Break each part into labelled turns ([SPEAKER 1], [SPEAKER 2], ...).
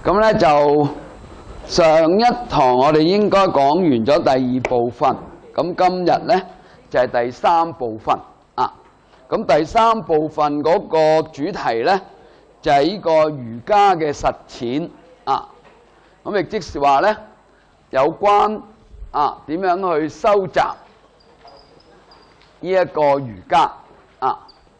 [SPEAKER 1] 咁咧就上一堂我哋應該講完咗第二部分，咁今日咧就係第三部分啊。咁第三部分嗰個主題咧就係呢個瑜伽嘅實踐啊。咁亦即是話咧有關點樣去收集呢一個瑜伽啊，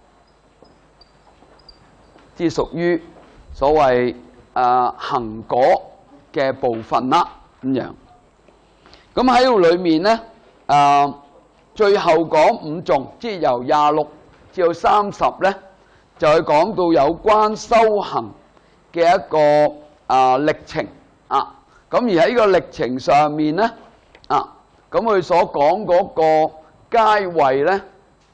[SPEAKER 1] 即係屬於所謂行果嘅部分啦，咁樣。咁喺度裏面咧，最後講五頌，即係由26至到30咧，就係講到有關修行嘅一個歷程啊。咁而喺呢個歷程上面咧，咁佢所講嗰個階位咧，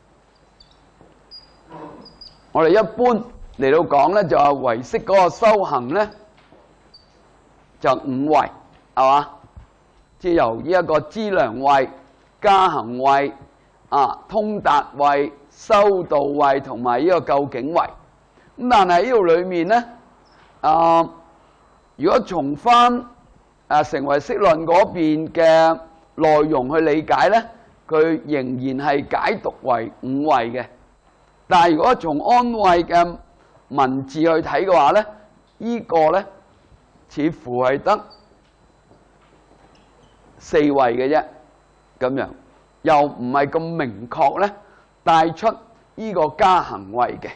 [SPEAKER 1] 我哋一般嚟到講咧，就係唯識嗰個修行咧，就五位，係嘛？即係由呢一個資糧位、加行位、通達位、修道位同埋呢個究竟位。咁但係呢度裏面咧，如果從翻成唯識論嗰邊嘅內容去理解咧，佢仍然係解讀為五位嘅。但係如果從安慧嘅文字去睇嘅話咧，呢個咧似乎係得4位嘅啫，咁樣又唔係咁明確咧，帶出呢個加行位嘅，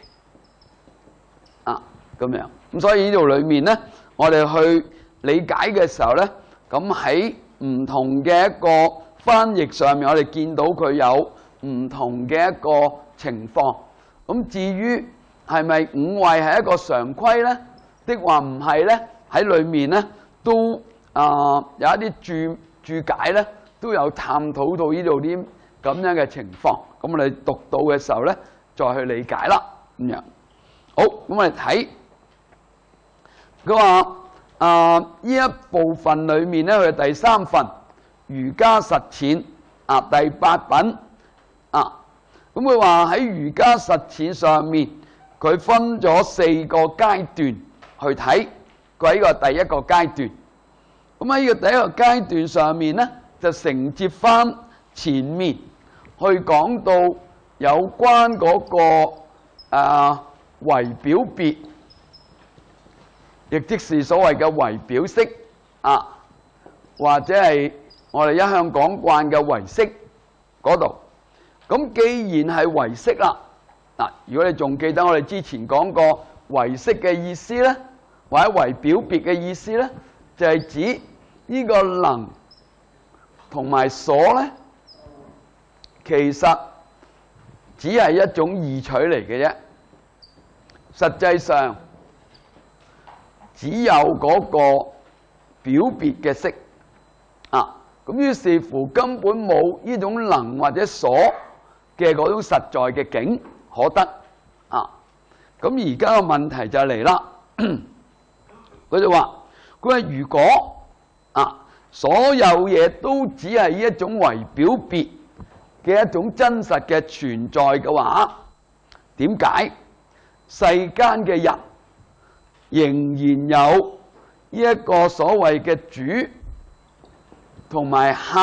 [SPEAKER 1] 咁樣。咁所以呢度裏面咧，我哋去理解嘅時候咧，咁喺唔同嘅一個翻譯上面，我哋見到佢有唔同嘅一個情況。咁至於係咪五位係一個常規咧，的話唔係咧？喺裏面咧都有一啲注解咧，都有探討到呢度啲咁樣嘅情況。咁我哋讀到嘅時候咧，再去理解啦。咁樣好，咁我哋睇佢話呢一部分裏面咧，佢係第三份瑜伽實踐第8品咁佢話喺瑜伽實踐上面，佢分咗4個階段去睇。佢喺個第一個階段，咁喺呢個第一個階段上面咧，就承接翻前面去講到有關嗰個唯表別，亦即是所謂嘅唯表識或者係我哋一向講慣嘅唯識嗰度。咁既然係唯識啦，如果你仲記得我哋之前講過唯識嘅意思咧，或者唯表別嘅意思咧，就係指呢個能同埋所咧，其實只係一種異取嚟嘅啫。實際上只有嗰個表別嘅識咁於是乎根本冇呢種能或者所嘅嗰種實在嘅境可得咁而家個問題就嚟啦。佢就話：如果所有嘢都只係一種唯表別嘅一種真實嘅存在嘅話，點解世間嘅人仍然有呢一個所謂嘅主同埋客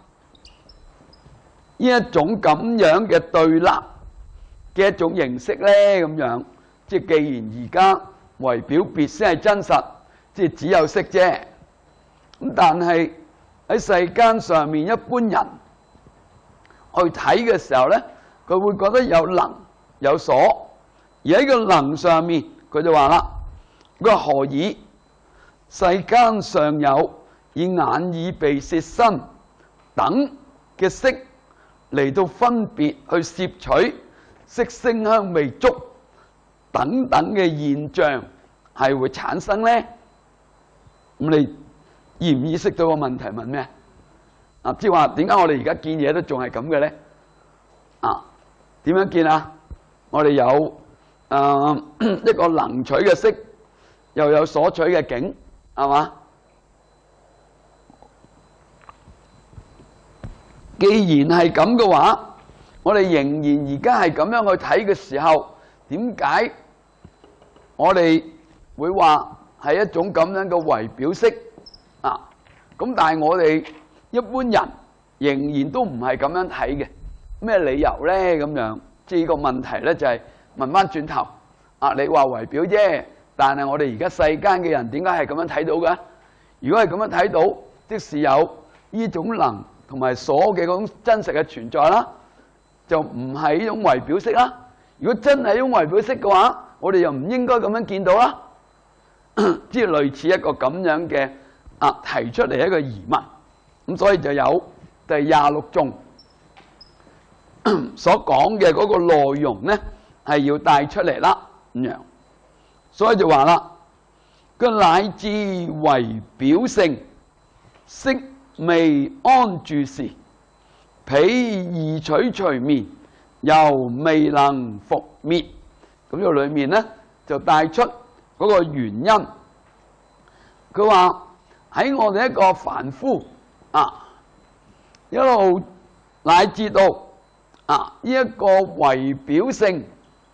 [SPEAKER 1] 呢一種咁樣嘅對立嘅一種形式咧？咁樣即係既然而家唯表別先係真實，即係只有識啫。咁但係喺世間上面一般人去睇嘅時候咧，佢會覺得有能有所，而喺個能上面，佢就話啦：佢話何以世間上有以眼耳鼻舌身等嘅識嚟到分別去攝取色聲香味觸等等嘅現象係會產生咧？咁你意唔意識到個問題問咩？即係話點解我哋而家見嘢都仲係咁嘅咧？點樣見啊？我哋有一個能取嘅識，又有所取嘅境，係嘛？既然係咁嘅話，我哋仍然而家係咁樣去睇嘅時候，點解我哋會話係一種咁樣嘅圍表式啊。咁但係我哋一般人仍然都唔係咁樣睇嘅。咩理由咧？咁樣即係呢個問題咧，就係問翻轉頭啊！你話圍表啫，但係我哋而家世間嘅人點解係咁樣睇到嘅？如果係咁樣睇到，即是有呢種能同埋所嘅嗰種真實嘅存在啦，就唔係呢種圍表式啦。如果真係呢種圍表式嘅話，我哋又唔應該咁樣見到啦。即係類似一個咁樣嘅提出嚟一個疑問。咁所以就有第26頌所講嘅嗰個內容咧，係要帶出嚟啦。咁樣，所以就話啦，個乃至圍表性，色未安住時，彼二取隨眠，又未能復滅。咁呢個裏面咧就帶出嗰個原因。佢話喺我哋一個凡夫一路乃至到呢一個圍表性，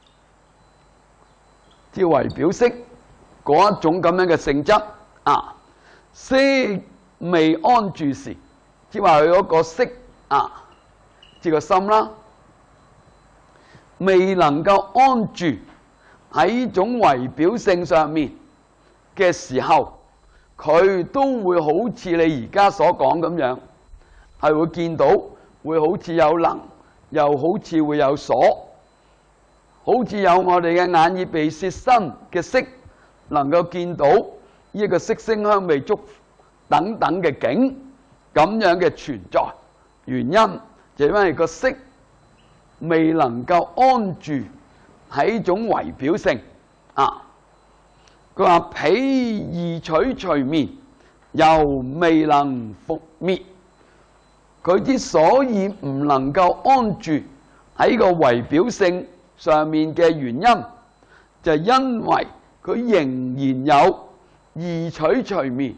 [SPEAKER 1] 即係圍表式嗰一種咁樣嘅性質色未安住時，即係話佢嗰個色即係個心啦，未能夠安住喺呢種圍表性上面嘅時候，佢都會好似你而家所講咁樣，係會見到，會好似有能，又好似會有所，好似有我哋嘅眼耳鼻舌身嘅色，能夠見到呢一個色聲香味觸等等嘅境咁樣嘅存在。原因就因為個色未能夠安住喺呢種圍表性佢話彼二取隨眠，又未能復滅。佢之所以唔能夠安住喺個圍表性上面嘅原因，就係因為佢仍然有二取隨眠。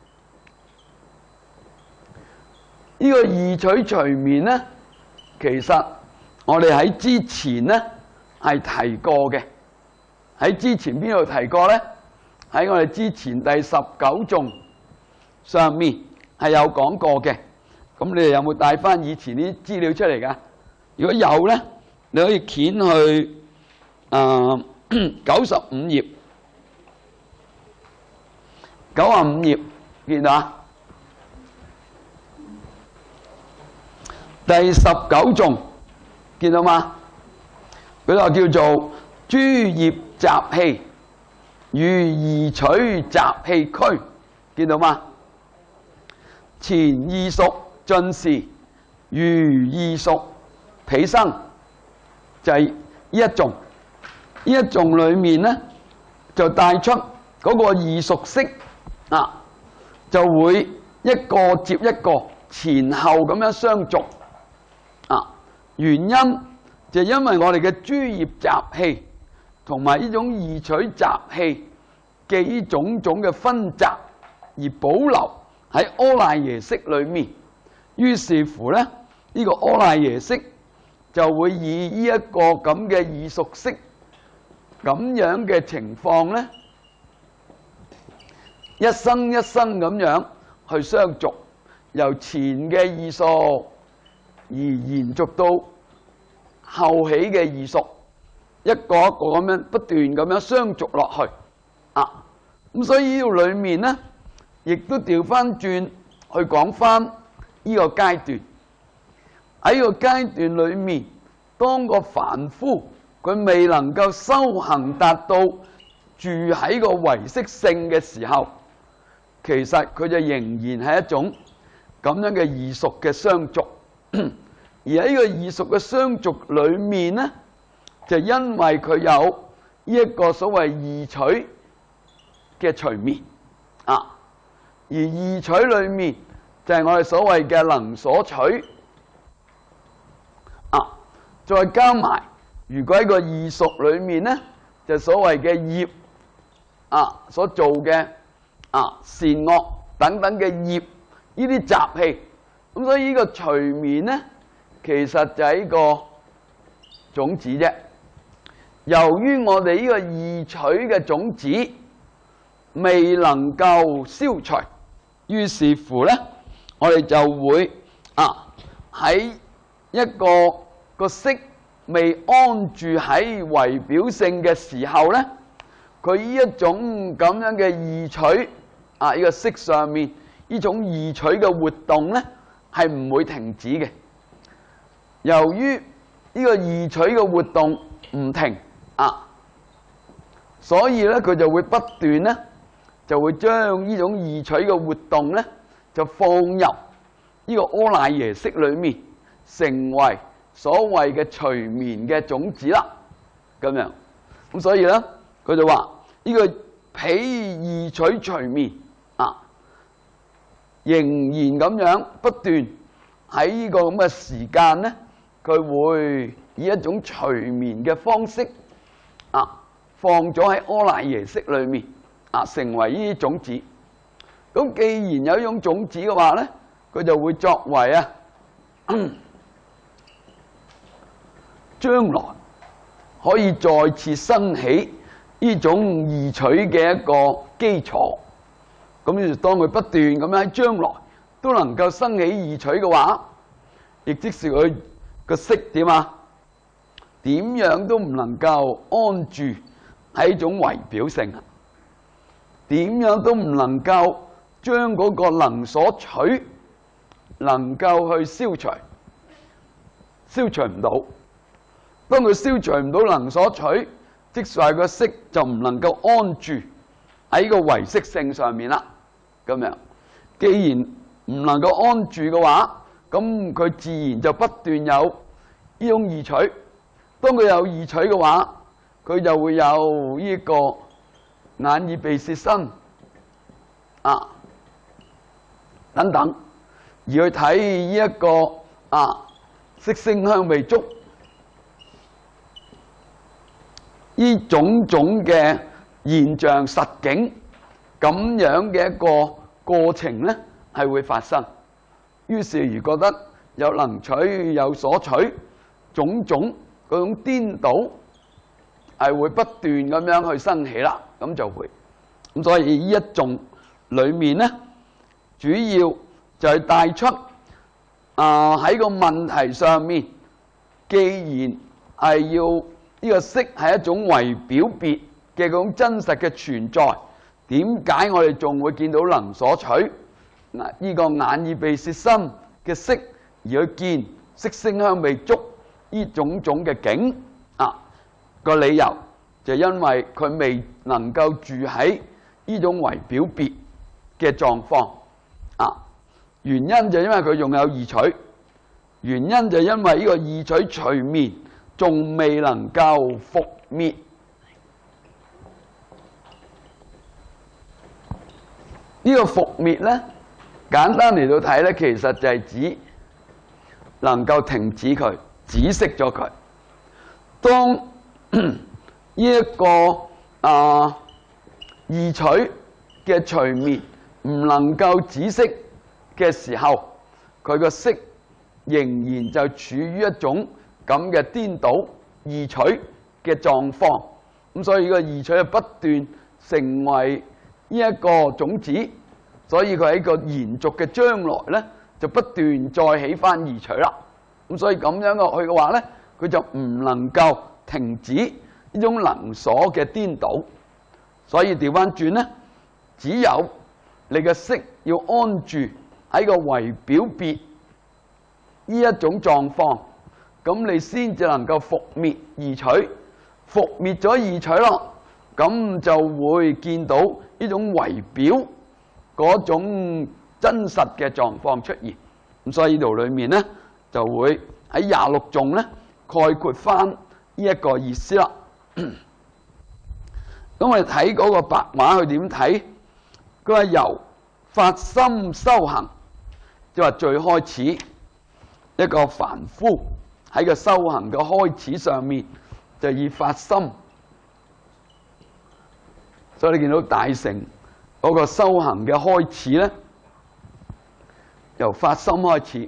[SPEAKER 1] 呢個二取隨眠咧，其實我哋喺之前咧係提過嘅。喺之前邊度提過咧？喺我哋之前第19頌上面係有講過嘅。咁你哋有冇帶翻以前啲資料出嚟㗎？如果有咧，你可以掀去95頁，95頁見到啊？第19頌見到嗎？佢就叫做諸業習氣如二取習氣區，見到嗎？前異熟盡時，如異熟彼生，就係呢一頌。呢一頌裏面咧，就帶出嗰個異熟式就會一個接一個，前後咁樣相續原因就係因為我哋嘅諸業習氣同埋呢種二取習氣嘅呢種種嘅分集而保留喺阿賴耶識裏面，於是乎咧，呢個阿賴耶識就會以呢一個咁嘅異熟式咁樣嘅情況咧，一生一生咁樣去相續，由前嘅異熟而延續到後起嘅異熟，一個一個咁樣不斷咁樣相續落去咁所以呢度裏面咧，亦都調翻轉去講翻呢個階段。喺呢個階段裏面，當個凡夫佢未能夠修行達到住喺個唯識性嘅時候，其實佢就仍然係一種咁樣嘅異熟嘅相續。而喺呢個異熟嘅相續裏面咧，就因為佢有呢一個所謂二取嘅隨眠而二取裏面就係我哋所謂嘅能所取再加埋，如果喺個異熟裏面咧，就所謂嘅業所做嘅善惡等等嘅業，呢啲習氣，咁所以呢個隨眠咧，其實就係一個種子啫。由於我哋呢個二取嘅種子未能夠消除，於是乎咧，我哋就會喺一個色未安住喺為表性嘅時候咧，佢呢一種咁樣嘅異取呢個色上面呢種異取嘅活動咧，係唔會停止嘅。由於呢個異取嘅活動唔停所以咧佢就會不斷咧，就會將呢種異取嘅活動咧，就放入呢個柯乃耶識裏面，成為所謂嘅隨眠嘅種子啦。咁樣咁所以咧，佢就話呢個彼異取隨眠仍然咁樣不斷喺呢個咁嘅時間咧，佢會以一種隨眠嘅方式放咗喺柯乃耶識裏面成為呢啲種子。咁既然有一種種子嘅話咧，佢就會作為將來可以再次生起呢種異取嘅一個基礎。咁於是當佢不斷咁樣喺將來都能夠生起異取嘅話，亦即是佢個色點點樣都唔能夠安住喺一種為表性，點樣都唔能夠將嗰個能所取能夠去消除，消除唔到。當佢消除唔到能所取，即係話個色就唔能夠安住喺個唯識性上面啦。咁樣，既然唔能夠安住嘅話，咁佢自然就不斷有呢種異取。當佢有異取嘅話，佢就會有呢個眼耳鼻舌身等等，而去睇呢一個色聲香味觸呢種種嘅現象實境，咁樣嘅一個過程咧，係會發生。於是如覺得有能取有所取，種種嗰種顛倒係會不斷咁樣去生起啦，咁就會。咁所以呢一頌裏面咧，主要就係帶出喺個問題上面，既然係要呢個色係一種為表別嘅嗰種真實嘅存在，點解我哋仲會見到能所取呢個眼耳鼻舌身嘅色，而去見色聲香味觸呢種種嘅境個理由就因為佢未能夠住喺呢種為表別嘅狀況原因就因為佢仲有異取，原因就因為呢個異取隨眠仲未能夠伏滅。呢個伏滅咧，簡單嚟到睇咧，其實就係指能夠停止佢，止息咗佢。當呢一個異取嘅隨眠唔能夠止息嘅時候，佢個色仍然就處於一種咁嘅顛倒異取嘅狀況。咁所以個異取就不斷成為呢一個種子，所以佢喺個延續嘅將來咧，就不斷再起翻異取啦。咁所以咁樣落去嘅話咧，佢就唔能夠停止呢種能所嘅顛倒。所以調翻轉咧，只有你嘅色要安住喺個為表別呢一種狀況，咁你先至能夠伏滅異取。伏滅咗異取咯，咁就會見到呢種為表嗰種真實嘅狀況出現。咁所以呢度裏面咧，就會喺26頌咧概括翻呢一個意思啦。咁我哋睇嗰個白話佢點睇？佢話由發心修行，即係話最開始一個凡夫喺個修行嘅開始上面，就以發心。所以你見到大乘嗰個修行嘅開始咧，由發心開始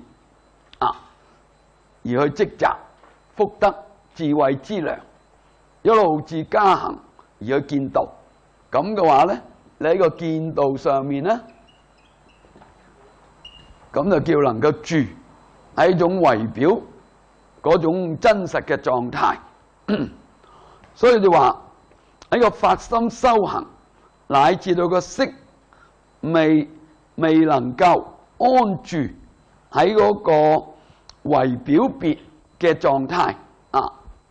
[SPEAKER 1] 而去積集福德智慧之糧，一路至加行而去見道。咁嘅話咧， 你喺個見道上面咧，咁就叫能夠住係一種為表嗰種真實嘅狀態。所以就話喺個發心修行，乃至到個色未能夠安住喺嗰個為表別嘅狀態啊。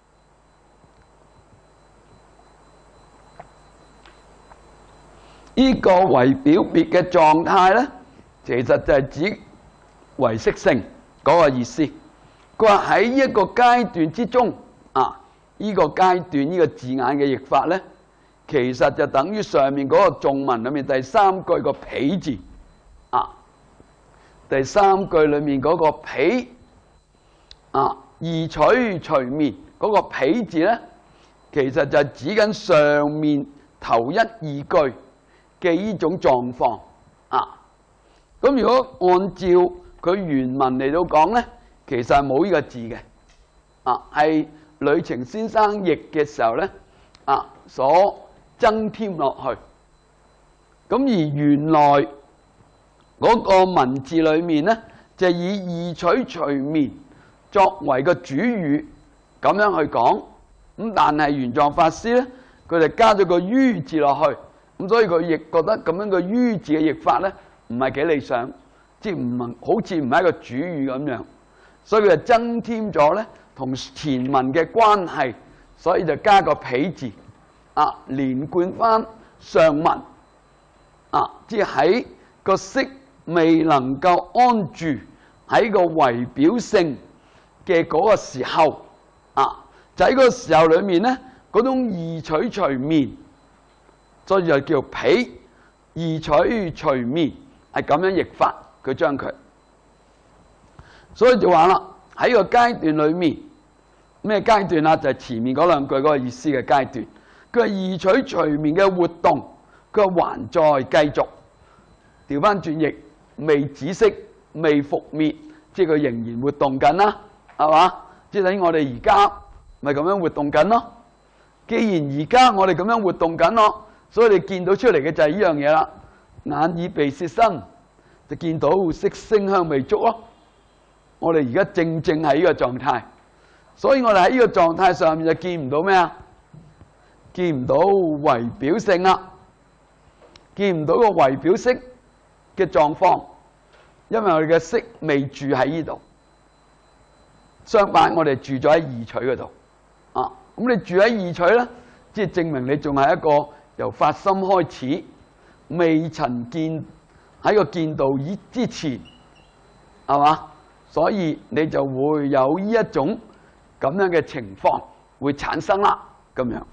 [SPEAKER 1] 呢個為表別嘅狀態咧，其實就係指唯識性嗰個意思。佢話喺一個階段之中啊，呢個階段呢個字眼嘅譯法咧，其實就等於上面嗰個頌文裏面第三句個彼字啊。第三句裏面嗰個彼啊，二取隨眠嗰個彼字咧，其實就係指緊上面頭一二句嘅呢種狀況啊。咁如果按照佢原文嚟到講咧，其實係冇呢個字嘅啊，係呂澄先生譯嘅時候咧啊所增添落去。咁而原來嗰個文字裏面咧，就以二取隨眠作為個主語咁樣去講。咁但係玄奘法師咧，佢哋加咗個於字落去，咁所以佢亦覺得咁樣個於字嘅譯法咧，唔係幾理想，即係唔好似唔係一個主語咁樣，所以佢就增添咗咧同前文嘅關係，所以就加個彼字啊，連貫翻上文啊，即係喺個色未能夠安住喺個為表性嘅嗰個時候啊，就喺嗰個時候裏面咧，嗰種二取隨眠，所以就叫彼二取隨眠，係咁樣譯法。佢將佢，所以就話啦，喺個階段裏面咩階段啊？就係前面嗰兩句嗰個意思嘅階段。佢係二取隨眠嘅活動，佢話還在繼續。調翻轉譯，未止息，未復滅，即係佢仍然活動緊啦，係嘛？即係等於我哋而家咪咁樣活動緊咯。既然而家我哋咁樣活動緊咯，所以你見到出嚟嘅就係呢樣嘢啦。眼耳鼻舌身就見到色聲香味觸咯。我哋而家正喺呢個狀態，所以我哋喺呢個狀態上面就見唔到咩啊？見唔到為表性啦，見唔到個為表色嘅狀況，因為我哋嘅色未住喺呢度。相反，我哋住咗喺二取嗰度啊。咁你住喺二取咧，即係證明你仲係一個由發心開始，未曾見喺個見道之前，係嘛？所以你就會有呢一種咁樣嘅情況會產生啦。咁樣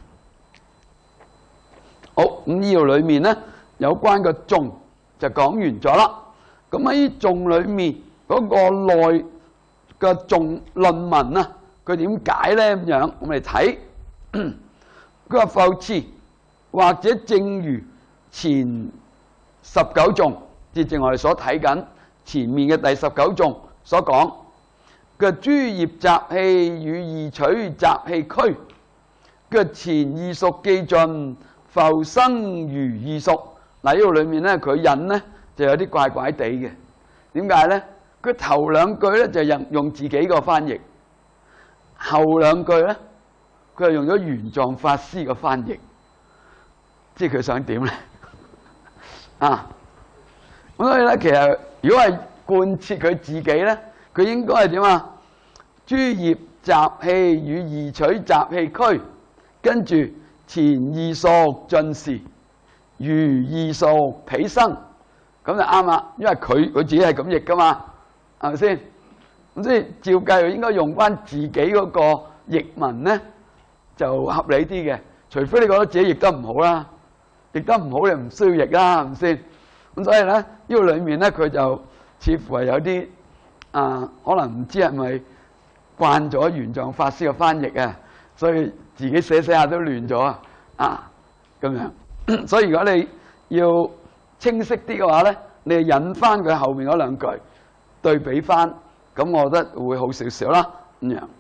[SPEAKER 1] 好，咁呢度裏面咧有關個頌就講完咗啦。咁喺頌裏面嗰個內嘅頌論文啊，佢點解咧？咁樣我哋睇，佢話復次或者正如前19頌，即正我哋所睇緊前面嘅第19頌所講嘅諸業習氣與二取習氣俱，嘅前二熟既盡，復生餘二熟。嗱，呢度裏面咧，佢引咧就有啲怪怪地嘅。點解咧？佢頭兩句咧就用自己個翻譯，後兩句咧佢係用咗玄奘法師個翻譯，即係佢想點咧？啊！咁所以咧，其實如果係貫徹佢自己咧，佢應該係點啊？諸業習氣與二取習氣俱，跟住前二熟盡時，餘二熟彼生，咁就啱啦。因為佢自己係咁譯噶嘛，係咪先？咁所以照計應該用翻自己嗰個譯文咧，就合理啲嘅。除非你覺得自己譯得唔好啦，譯得唔好你唔需要譯啦，係咪先？咁所以咧，呢個裏面咧，佢就似乎係有啲可能唔知係咪慣咗玄奘法師嘅翻譯啊，所以自己寫下都亂咗啊咁樣。所以如果你要清晰啲嘅話咧，你引翻佢後面嗰兩句對比翻，咁我覺得會好少少啦咁樣。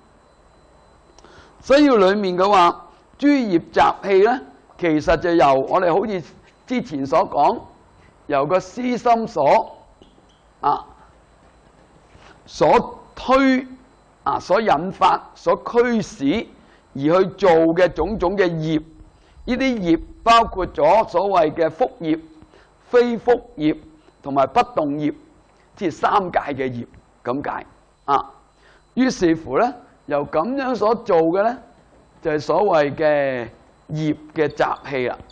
[SPEAKER 1] 所以裏面嘅話，諸業習氣咧，其實就由我哋好似之前所講，由個思心所推所引發、所驅使而去做嘅種種嘅業，呢啲業包括咗所謂嘅福業、非福業同埋不動業，即係三界嘅業咁解啊。於是乎咧，由咁樣所做嘅咧，就係所謂嘅業嘅習氣啦。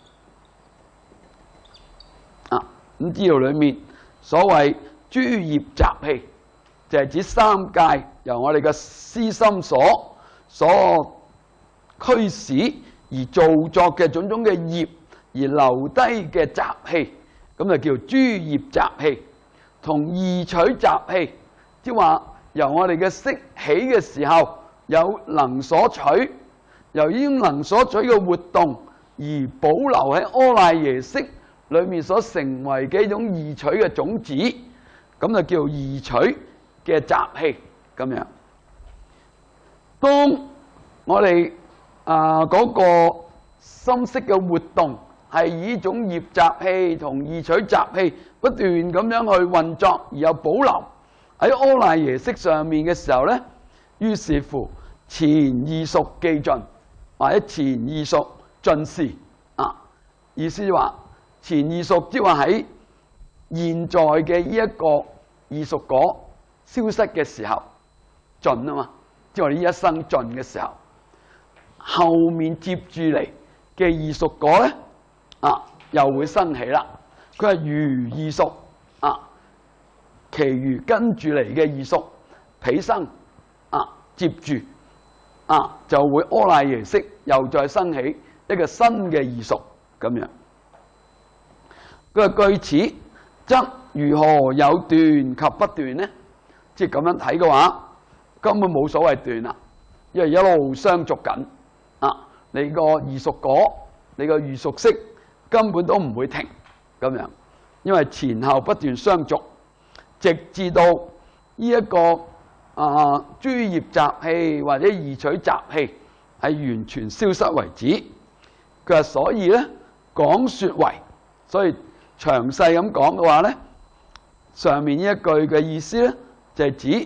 [SPEAKER 1] 咁呢度裏面所謂諸業習氣，就係指三界由我哋嘅思心所驅使而造作嘅種種嘅業，而留低嘅習氣，咁就叫諸業習氣。同異取習氣，即係話由我哋嘅識起嘅時候有能所取，由於能所取嘅活動而保留喺阿賴耶識裏面所成為嘅一種異取嘅種子，咁就叫異取嘅習氣咁樣。當我哋嗰個心識嘅活動係以呢種業習氣同異取習氣不斷咁樣去運作，而又保留喺阿賴耶識上面嘅時候咧，於是乎前異熟既盡，或者前異熟盡時意思話前異熟即係話喺現在嘅呢一個異熟果消失嘅時候盡啊嘛，即係我哋呢一生盡嘅時候，後面接住嚟嘅異熟果咧又會生起啦。佢係餘異熟其餘跟住嚟嘅異熟彼生接住就會阿賴耶識又再生起一個新嘅異熟咁樣。佢話據此則如何有斷及不斷呢？即係咁樣睇嘅話，根本冇所謂斷啦，因為一路相續緊你個異熟果，你個異熟識根本都唔會停咁樣，因為前後不斷相續，直至到呢一個諸業習氣或者異取習氣係完全消失為止。佢話所以咧講說為，所以詳細咁講嘅話咧，上面呢一句嘅意思咧就係指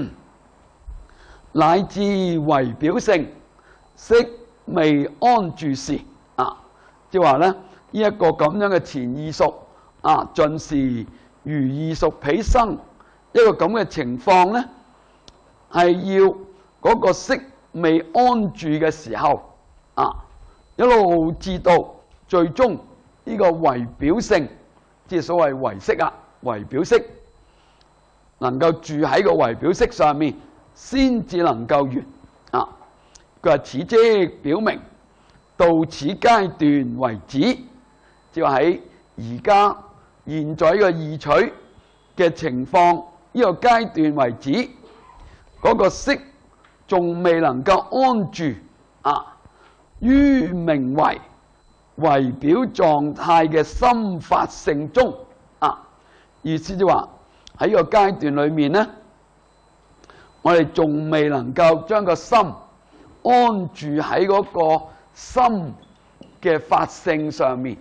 [SPEAKER 1] 乃至為表性，識未安住時即係話咧呢一個咁樣嘅前異熟盡時餘異熟彼生一個咁嘅情況咧，係要嗰個識未安住嘅時候一路至到最終呢個為表性，即係所謂為識為表識能夠住喺個為表識上面，先至能夠完佢話此即表明到此階段為止，即係話喺而家現在呢個異取嘅情況呢個階段為止，嗰個識仲未能夠安住於名為表狀態嘅心法性中意思即係話喺呢個階段裏面咧，我哋仲未能夠將個心安住喺嗰個心嘅法性上面。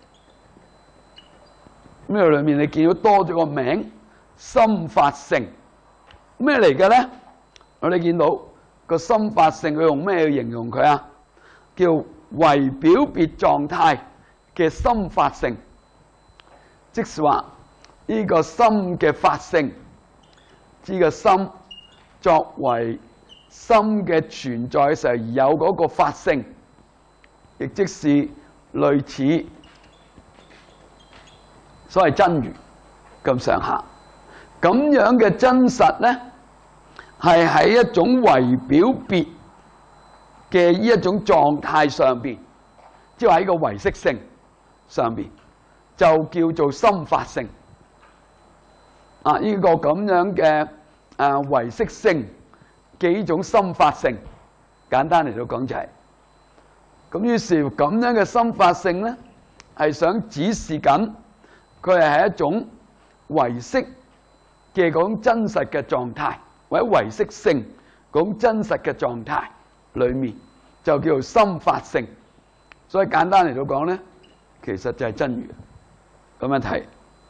[SPEAKER 1] 呢度裏面你見到多咗個名心法性，咩嚟嘅咧？我哋見到個心法性，佢用咩去形容佢啊？叫為表別狀態嘅心法性，即是話呢個心嘅法性，呢個心作為心嘅存在嘅時候而有嗰個法性，亦即是類似所謂真如咁上下。咁樣嘅真實咧，係喺一種為表別嘅呢一種狀態上邊，即係喺個唯識性上邊，就叫做心法性。呢個咁樣嘅唯識性嘅呢種心法性，簡單嚟到講就係咁。於是咁樣嘅心法性咧，係想指示緊佢係一種唯識嘅嗰種真實嘅狀態，或者唯識性嗰種真實嘅狀態裏面，就叫做心法性。所以簡單嚟到講咧， 其實就係真如。咁樣睇，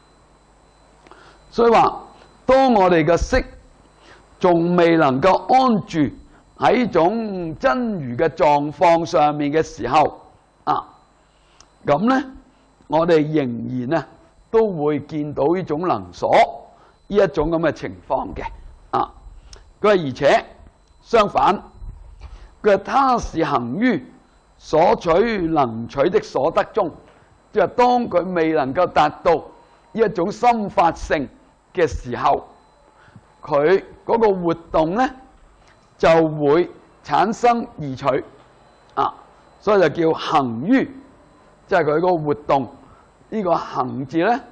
[SPEAKER 1] 所以話當我哋嘅色仲未能夠安住喺種真如嘅狀況上面嘅時候，咁咧我哋仍然咧都會見到呢種能所呢一種咁嘅情況嘅。佢話而且相反，佢話他是行於所取能取的所得中，即係當佢未能夠達到呢一種心法性嘅時候，佢嗰個活動咧就會產生二取，所以就叫行於，即係佢個活動。呢個行字咧，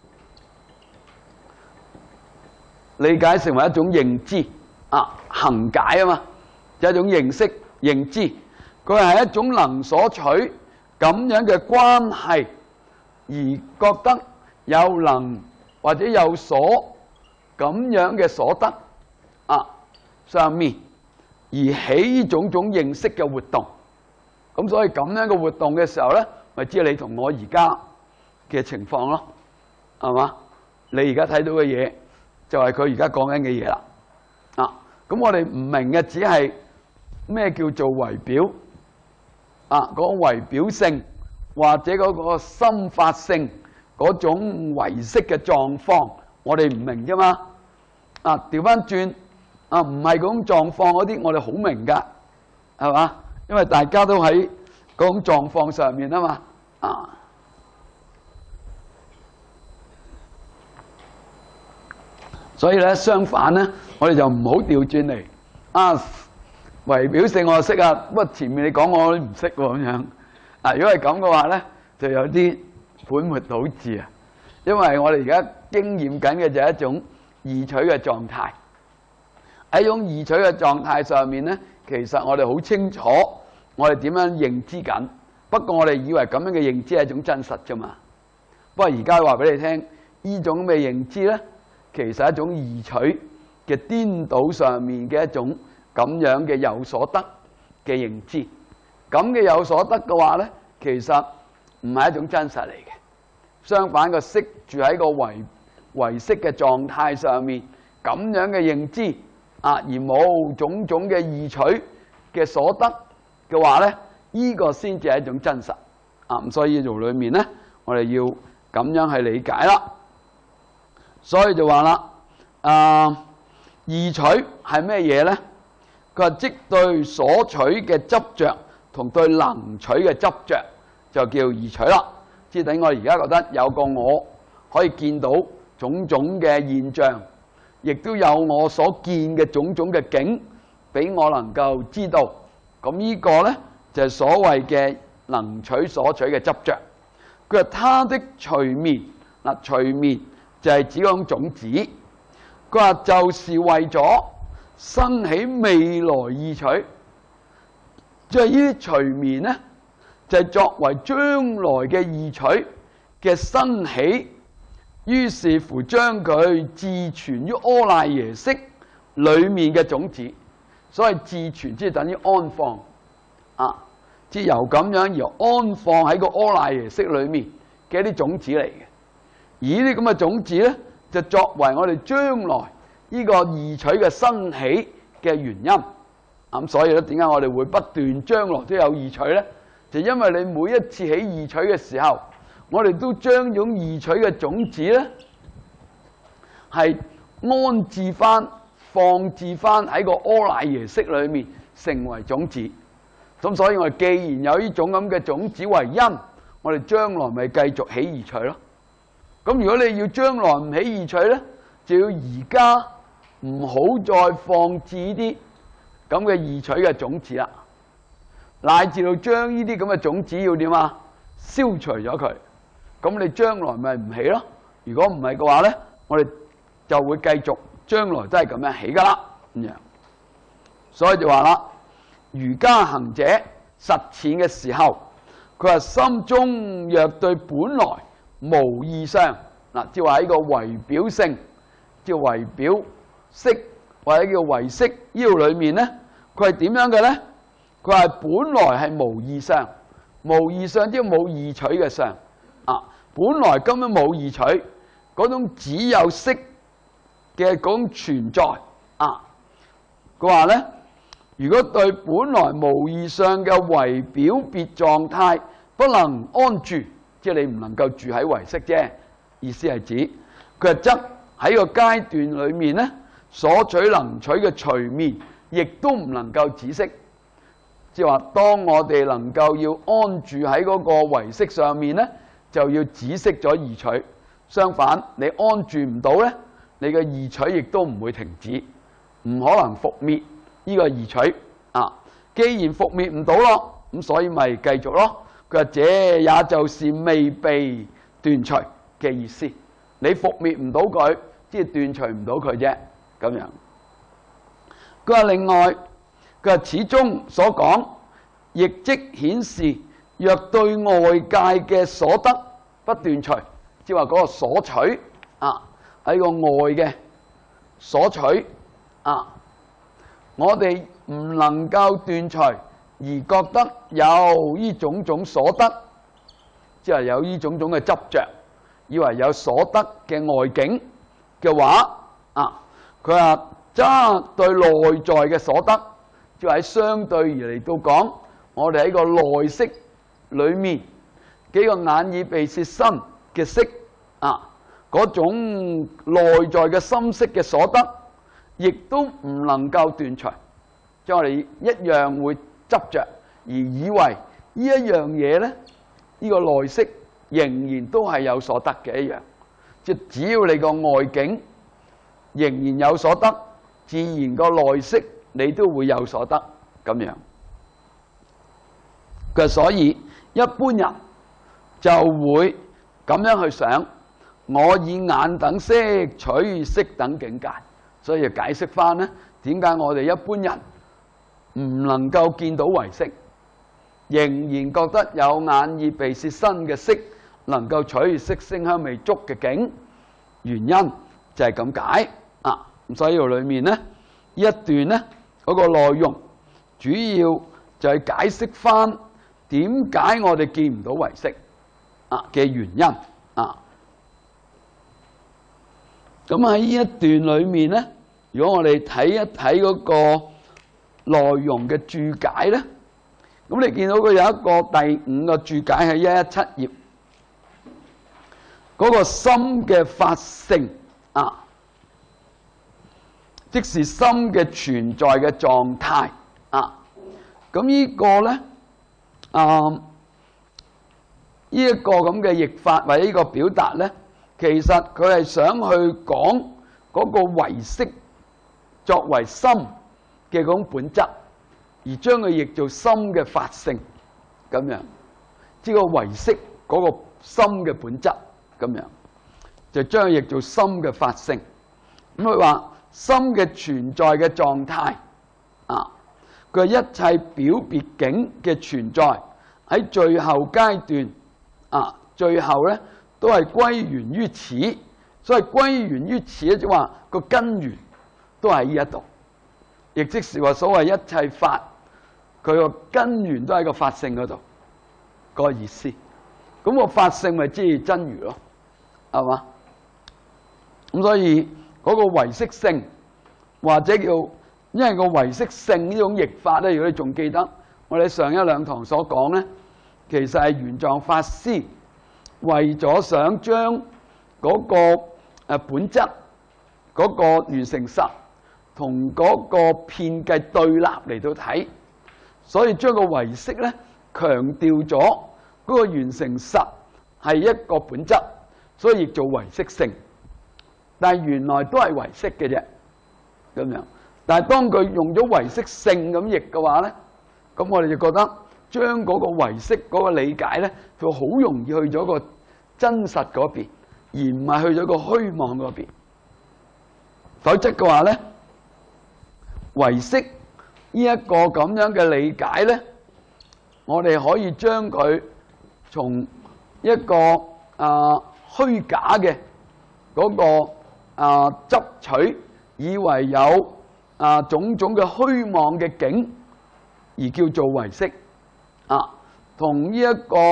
[SPEAKER 1] 理解成為一種認知，行解啊嘛，就係一種認識、認知。佢係一種能所取咁樣嘅關係，而覺得有能或者有所咁樣嘅所得上面，而起種種認識嘅活動。咁所以咁樣嘅活動嘅時候咧，咪知你同我而家嘅情況咯，係嘛？你而家睇到嘅嘢就係佢而家講緊嘅嘢啦。咁我哋唔明嘅只係咩叫做唯表，嗰個唯表性或者嗰個心法性嗰種唯識嘅狀況，我哋唔明啫嘛。調翻轉唔係嗰種狀況嗰啲，我哋好明㗎，係嘛？因為大家都喺嗰種狀況上面啊嘛。所以咧，相反咧，我哋就唔好調轉嚟唯表性我識啊，不過前面你講我都唔識喎咁樣。如果係咁嘅話咧，就有啲本末倒置啊。因為我哋而家經驗緊嘅就係一種二取嘅狀態。喺一種二取嘅狀態上面咧，其實我哋好清楚我哋點樣認知緊。不過我哋以為咁樣嘅認知係一種真實啫嘛。不過而家話俾你聽，呢種嘅認知咧，其實係一種二取嘅顛倒上面嘅一種咁樣嘅有所得嘅認知。咁嘅有所得嘅話咧，其實唔係一種真實嚟嘅。相反，個色住喺個唯識嘅狀態上面，咁樣嘅認知而冇種種嘅二取嘅所得嘅話咧，呢個先至係一種真實。咁所以做裏面咧，我哋要咁樣去理解啦。所以就話啦，二取係咩嘢咧？佢話即對所取嘅執着同對能取嘅執着就叫二取啦。即係等我而家覺得有個我可以見到種種嘅現象，亦都有我所見嘅種種嘅境，俾我能夠知道。咁呢個咧就係所謂嘅能取所取嘅執着。佢話他的隨眠，隨眠就係指嗰種種子。佢話就是為咗生起未來二取，即係呢啲隨眠咧，就係作為將來嘅二取嘅生起。於是乎將佢自存於阿賴耶識裏面嘅種子，所謂自存即係等於安放，即係由咁樣而安放喺個阿賴耶識裏面嘅一啲種子嚟嘅。而呢啲咁嘅種子咧，就作為我哋將來呢個二取嘅生起嘅原因。咁所以咧，點解我哋會不斷將來都有二取咧？就因為你每一次起二取嘅時候，我哋都將種二取嘅種子咧，係安置翻、放置翻喺個阿賴耶識裏面，成為種子。咁所以我哋既然有呢種咁嘅種子為因，我哋將來咪繼續起二取咯。咁如果你要將來唔起二取咧，就要而家唔好再放置呢啲咁嘅二取嘅種子啦，乃至到將呢啲咁嘅種子要點啊？消除咗佢。咁你將來咪唔起咯？如果唔係嘅話咧，我哋就會繼續將來都係咁樣起噶啦。咁樣，所以就話啦，瑜伽行者實踐嘅時候，佢話心中若對本來無異相，即係話喺個唯表性，即係唯表識或者叫唯識呢度裏面咧，佢係點樣嘅咧？佢係本來係無異相，無異相即係冇異取嘅相。 本來根本冇異取，嗰種只有色嘅嗰種存在啊。佢話咧，如果對本來無二相嘅唯表別狀態不能安住，即係你唔能夠住喺唯識啫。意思係指佢係則喺個階段裏面咧，所取能取嘅隨眠，亦都唔能夠止息。即係話，當我哋能夠要安住喺嗰個唯識上面咧，就要止息咗二取。相反，你安住唔到咧，你嘅二取亦都唔會停止，唔可能復滅呢個二取啊。既然復滅唔到咯，咁所以咪繼續咯。佢話這也就是未被斷除嘅意思。你復滅唔到佢，即係斷除唔到佢啫。咁樣，佢話另外，佢話始終所講，亦即顯示若對外界嘅所得不斷除，即係話嗰個所取啊，喺個外嘅所取啊，我哋唔能夠斷除，而覺得有呢種種所得，即係有呢種種嘅執着，以為有所得嘅外境嘅話啊，佢話則對內在嘅所得，即係喺相對而嚟到講，我哋喺個內識裏面幾個眼耳鼻舌身嘅識啊，嗰種內在嘅心識嘅所得，亦都唔能夠斷除，即係我哋一樣會執着而以為呢一樣嘢咧，呢個內識仍然都係有所得嘅一樣。即係只要你個外境仍然有所得，自然個內識你都會有所得咁樣。佢所以一般人就會咁樣去想，我以眼等色取色等境界，所以解釋翻咧，點解我哋一般人唔能夠見到唯識，仍然覺得有眼耳鼻舌身嘅色能夠取色聲香味觸嘅境，原因就係咁解啊。咁所以裏面咧呢一段咧嗰個內容，主要就係解釋翻點解我哋見唔到唯識啊嘅原因啊。咁喺呢一段裏面咧，如果我哋睇一睇嗰個內容嘅注解咧，咁你見到佢有一個第5個注解喺117頁，嗰個心嘅法性啊，即是心嘅存在嘅狀態啊。咁呢個咧呢一個咁嘅譯法或者呢個表達咧，其實佢係想去講嗰個唯識作為心嘅嗰種本質，而將佢譯做心嘅法性咁樣，即係個唯識嗰個心嘅本質咁樣，就將佢譯做心嘅法性。咁佢話心嘅存在嘅狀態啊，佢一切表別境嘅存在喺最後階段啊，最後咧都係歸源於此。所以歸源於此咧，即係話個根源都喺呢一度，亦即是話所謂一切法，佢個根源都喺個法性嗰度，嗰個意思。咁個法性咪即係真如咯，係嘛？咁所以嗰個唯識性，或者叫因為個唯識性呢種譯法咧，如果你仲記得我哋上1、2堂所講咧，其實係玄奘法師為咗想將嗰個本質嗰個緣成實同嗰個遍計對立嚟到睇，所以將個唯識咧強調咗嗰個緣成實係一個本質，所以譯做唯識性。但係原來都係唯識嘅啫，咁樣。但係當佢用咗唯識性咁譯嘅話咧，咁我哋就覺得將嗰個唯識嗰個理解咧，佢好容易去咗個真實嗰邊，而唔係去咗個虛妄嗰邊。否則嘅話咧，唯識呢一個咁樣嘅理解咧，我哋可以將佢從一個虛假嘅嗰個執取，以為有種種嘅虛妄嘅境，而叫做唯識啊，同呢一個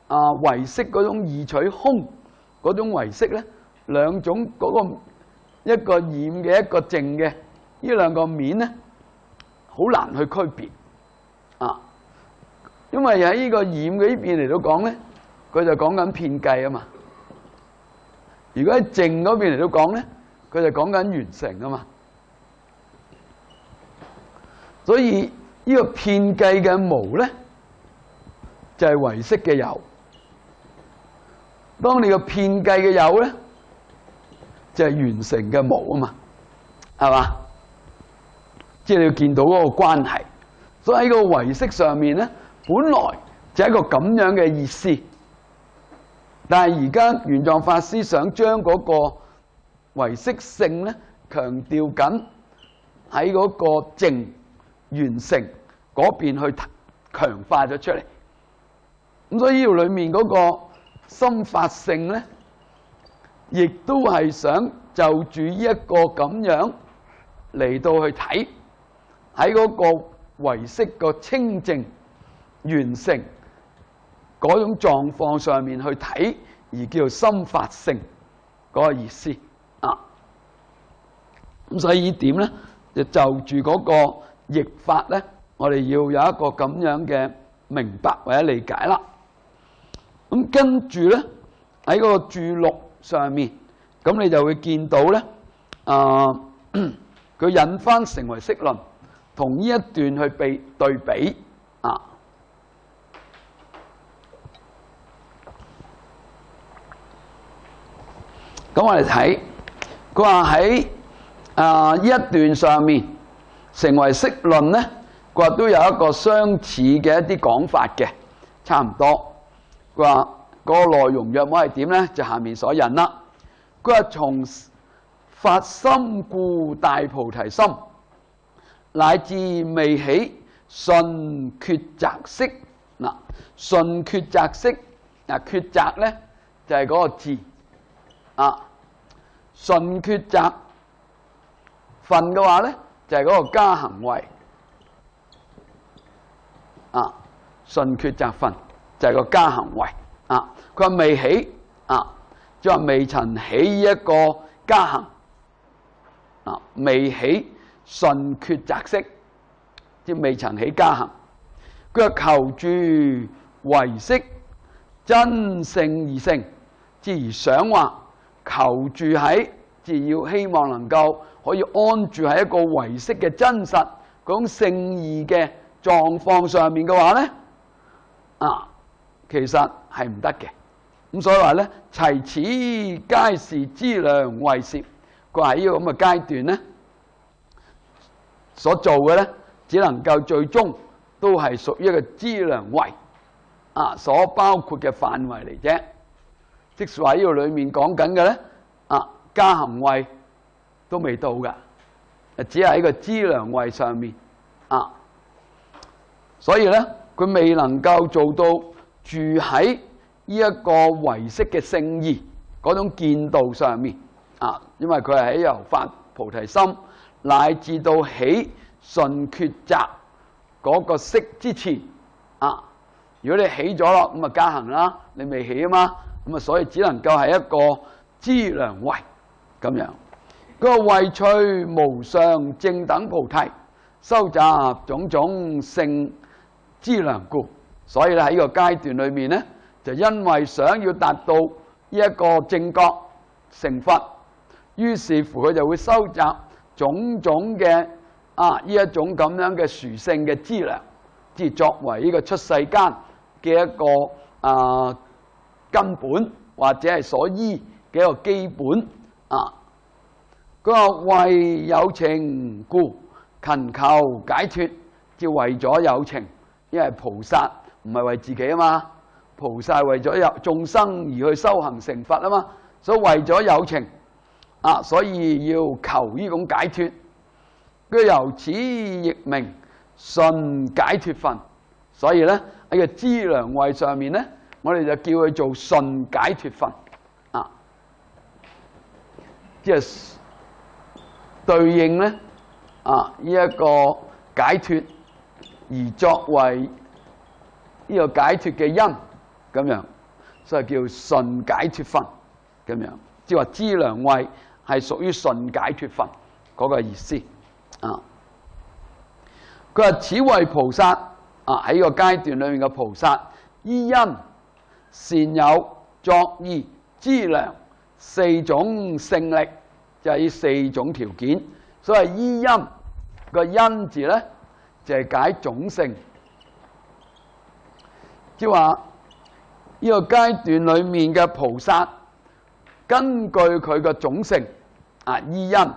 [SPEAKER 1] 唯識嗰種異取空嗰種唯識咧，兩種嗰個一個染嘅一個淨嘅呢兩個面咧，好難去區別啊！因為喺呢個染嘅呢邊嚟到講咧，佢就講緊遍計啊嘛。如果喺淨嗰邊嚟到講咧，佢就講緊完成啊嘛。所以呢個遍計嘅無咧，就係唯識嘅有。當你個遍計嘅有咧，就係完成嘅無啊嘛，係嘛？即係你要見到嗰個關係。所以喺個唯識上面咧，本來就係一個咁樣嘅意思。但係而家玄奘法師想將嗰個唯識性咧，強調緊喺嗰個淨完成嗰邊去強化咗出嚟。咁所以呢度裏面嗰個心法性咧，亦都係想就住呢一個咁樣嚟到去睇，喺嗰個唯識個清淨完成嗰種狀況上面去睇，而叫做心法性嗰個意思啊。咁所以呢點咧，就住嗰個譯法咧，我哋要有一個咁樣嘅明白或者理解啦。咁跟住咧，喺嗰個注錄上面，咁你就會見到咧，佢引翻成唯識論同呢一段去對比啊。咁我哋睇，佢話喺呢一段上面，成唯識論咧，佢話都有一個相似嘅一啲講法嘅，差唔多。佢話個內容約莫係點咧？就下面所引啦。佢話從發心故大菩提心，乃至未起順抉擇識。嗱，順抉擇識，嗱，抉擇咧就係嗰個字啊。順抉擇分嘅話咧，就係嗰個加行位啊。順抉擇分就係個加行位啊。佢話未起啊，即係話未曾起一個加行啊，未起順抉擇識，即係未曾起加行。佢話求住唯識真性而成，之而想話求住喺，自要希望能夠可以安住喺一個唯識嘅真實嗰種聖義嘅狀況上面嘅話咧，啊，其實係唔得嘅。咁所以話咧，齊此皆是資糧位攝。佢話喺呢個咁嘅階段咧，所做嘅咧，只能夠最終都係屬於一個資糧位啊所包括嘅範圍嚟啫。即係話呢度裏面講緊嘅咧，啊加行位都未到㗎，只係喺個資糧位上面啊。所以咧，佢未能夠做到住喺呢一個唯識嘅聖義嗰種見道上面啊，因為佢係喺由發菩提心乃至到起順抉擇嗰個識之前啊。如果你起咗咯，咁啊加行啦，你未起啊嘛，咁啊所以只能夠係一個資糧位咁樣。嗰個為趣無上正等菩提，收集種種性資糧故。所以咧喺呢個階段裏面咧，就因為想要達到呢一個正覺成佛，於是乎佢就會收集種種嘅呢一種咁樣嘅殊勝嘅資糧，即係作為呢個出世間嘅一個根本或者係所依嘅一個基本啊。佢話為有情故勤求解脫，即係為咗有情，因為菩薩唔係為自己啊嘛，菩薩係為咗有眾生而去修行成佛啊嘛，所以為咗有情啊，所以要求呢種解脫。佢由此亦名順解脫分。所以咧喺個資糧位上面咧，我哋就叫佢做順解脫分啊，即係對應咧呢一個解脫而作為呢個解脫嘅因咁樣所以叫順解脫分咁樣，即係話資糧位係屬於順解脫分嗰個意思啊。佢話此為菩薩啊，喺呢個階段裏面嘅菩薩，依因善友作意資糧四種勝力，就係呢四種條件。所以依因個因字咧，就係解種性，即係話呢個階段裏面嘅菩薩，根據佢個種性啊依因。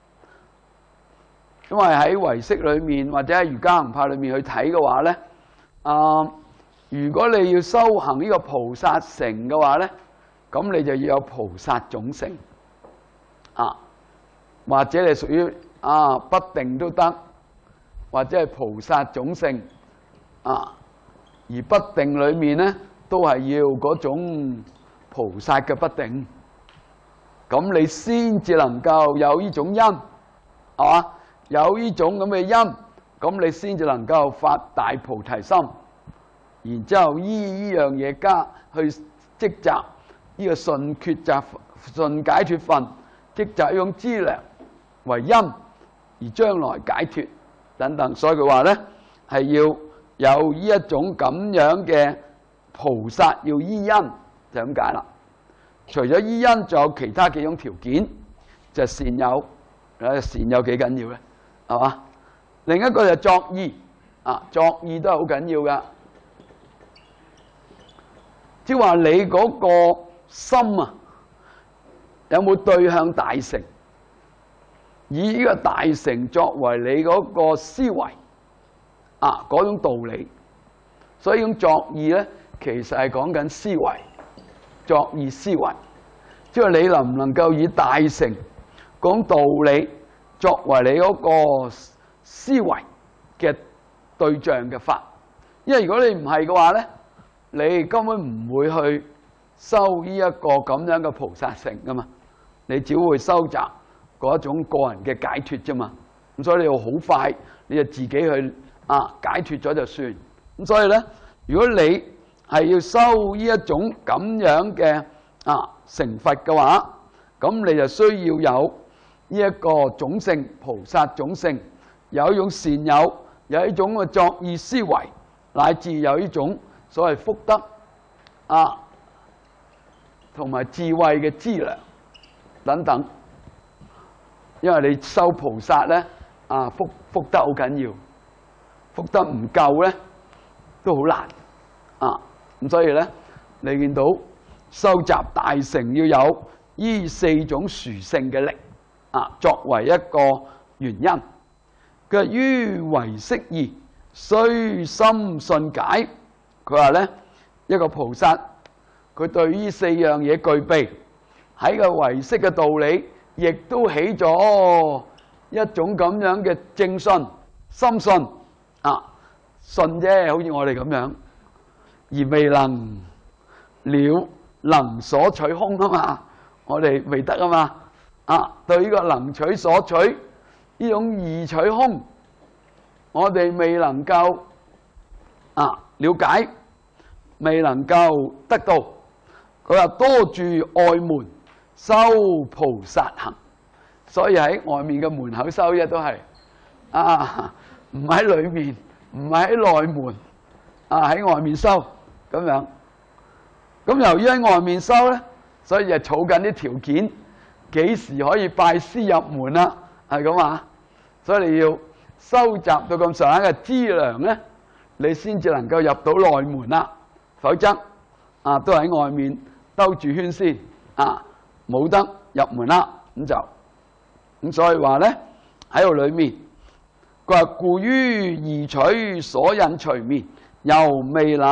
[SPEAKER 1] 因為喺唯識裏面或者喺瑜伽行派裏面去睇嘅話咧，如果你要修行呢個菩薩成嘅話咧，咁你就要有菩薩種性啊，或者你屬於不定都得，或者係菩薩種性啊。而不定裏面咧，都係要嗰種菩薩嘅不定，咁你先至能夠有呢種因，係嘛？有呢種咁嘅因，咁你先至能夠發大菩提心，然之後依呢樣嘢加去積集呢個順解脫分，積集呢種資糧為因，而將來解脫等等。所以佢話咧係要有呢一種咁樣嘅菩薩，要依因就咁解啦。除咗依因，仲有其他幾種條件，就係善友。善友幾緊要咧？係嘛？另一個就係作意，作意都係好緊要噶。即係話你嗰個心啊，有冇對向大乘？以呢個大乘作為你嗰個思維嗰種道理。所以呢種作意咧，其實係講緊思維，作意思維。即係你能唔能夠以大乘講道理作為你嗰個思維嘅對象嘅法？因為如果你唔係嘅話咧，你根本唔會去修呢一個咁樣嘅菩薩乘噶嘛，你只會收集嗰一種個人嘅解脫啫嘛。咁所以你要好快，你就自己去解脫咗就算。咁所以咧，如果你係要修呢一種咁樣嘅成佛嘅話，咁你就需要有呢一個種性，菩薩種性，有一種善友，有一種嘅作意思維，乃至有呢種所謂福德同埋智慧嘅資糧等等。因為你修菩薩咧，福德好緊要，福德唔夠咧都好難咁所以咧，你見到收集大乘要有呢四種殊勝嘅力作為一個原因。佢於唯識義須深信解。佢話咧，一個菩薩佢對呢四樣嘢具備，喺個唯識嘅道理，亦都起咗一種咁樣嘅正信、深信信啫，好似我哋咁樣，而未能了能所取空啊嘛，我哋未得啊嘛。對呢個能取所取呢種二取空，我哋未能夠了解，未能夠得到。佢話多住外門修菩薩行，所以喺外面嘅門口修啫，都係唔喺裏面，唔係喺內門喺外面修咁樣。咁由於喺外面修咧，所以就儲緊啲條件，幾時可以拜師入門啦？係咁所以你要收集到咁上下嘅資糧咧，你先至能夠入到內門啦。否則都喺外面兜住圈先冇得入門啦。咁所以話咧，喺度裏面，佢話故於二取所引隨眠，又未有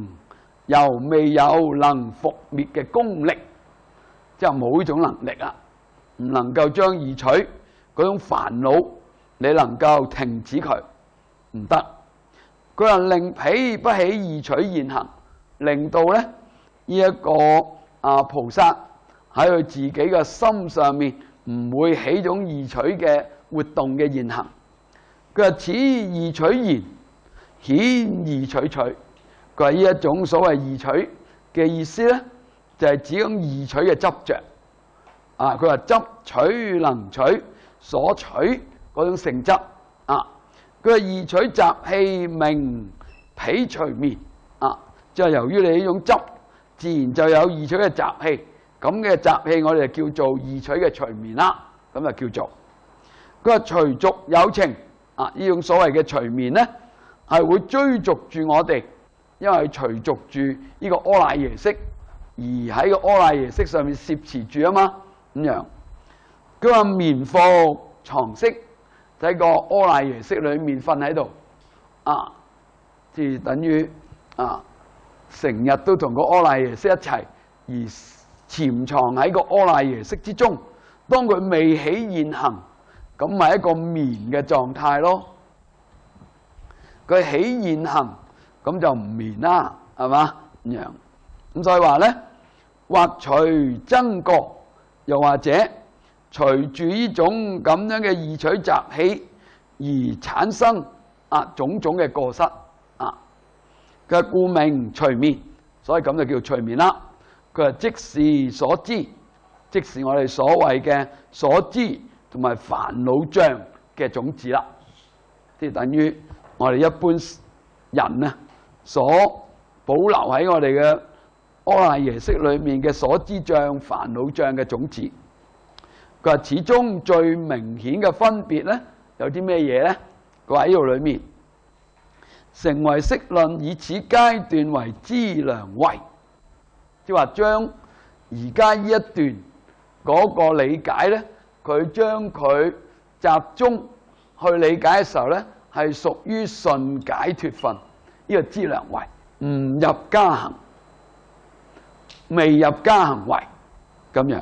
[SPEAKER 1] 能伏滅嘅功力，即係冇呢種能力唔能夠將二取嗰種煩惱，你能夠停止佢，唔得。佢話令彼不起二取現行，令到咧呢一個菩薩喺佢自己嘅心上面唔會起種二取嘅活動嘅現行。佢話此二取言顯二取取。佢話呢一種所謂二取嘅意思咧， 就係指咁義取嘅執着。啊，佢話執取能取所取嗰種性質。啊，佢話義取習氣名彼隨眠。啊，即係由於你呢種執，自然就有義取嘅習氣。咁嘅習氣我哋就叫做義取嘅隨眠啦。咁就叫做佢話隨逐有情。啊，呢種所謂嘅隨眠咧，係會追逐住我哋，因為隨逐住呢個阿賴耶識，而喺個阿賴耶識上面攝持住啊嘛，咁樣。佢話眠伏藏識，喺個阿賴耶識裏面瞓喺度，啊，即係等於啊，成日都同個阿賴耶識一齊，而潛藏喺個阿賴耶識之中。當佢未起現行，咁咪一個眠嘅狀態咯。佢起現行，咁就唔眠啦，係嘛咁樣。咁所以話咧，或隨增過，又或者隨住呢種咁樣嘅義取習氣而產生種種嘅過失啊嘅故名隨眠，所以咁就叫隨眠啦。佢話即是所知，即是我哋所謂嘅所知同埋煩惱障嘅種子啦，即係等於我哋一般人啊所保留喺我哋嘅阿賴耶識裏面嘅所知障、煩惱障嘅種子。佢話始終最明顯嘅分別咧，有啲咩嘢咧？佢話喺呢度裏面，成唯識論以此階段為資糧位，即係話將而家呢一段嗰個理解咧，佢將佢集中去理解嘅時候咧，係屬於順解脫分呢個資糧位，唔入加行，未入加行位咁樣。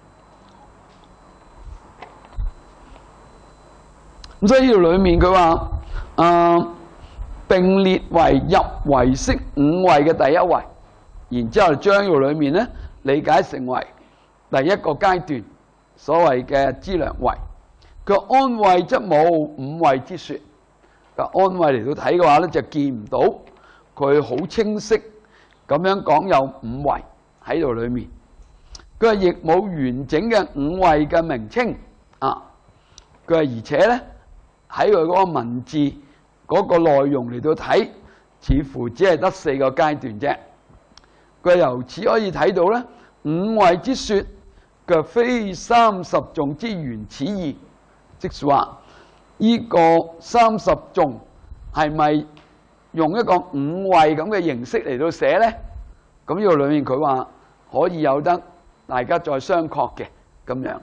[SPEAKER 1] 咁所以呢度裏面佢話並列為入唯識五位嘅第一位，然之後將呢度裏面咧理解成為第一個階段所謂嘅資糧位。佢安慧則冇五位之說。安慧嚟到睇嘅話咧，就見唔到佢好清晰咁樣講有五位喺度裏面。佢話亦冇完整嘅五位嘅名稱啊。佢話而且咧喺佢嗰個文字嗰個內容嚟到睇，似乎只係得4個階段啫。佢由此可以睇到咧，五位之說嘅非30頌之原始義，即是話呢個30頌係咪用一個五位咁嘅形式嚟到寫咧？咁呢個裏面佢話可以有得大家再商榷嘅咁樣。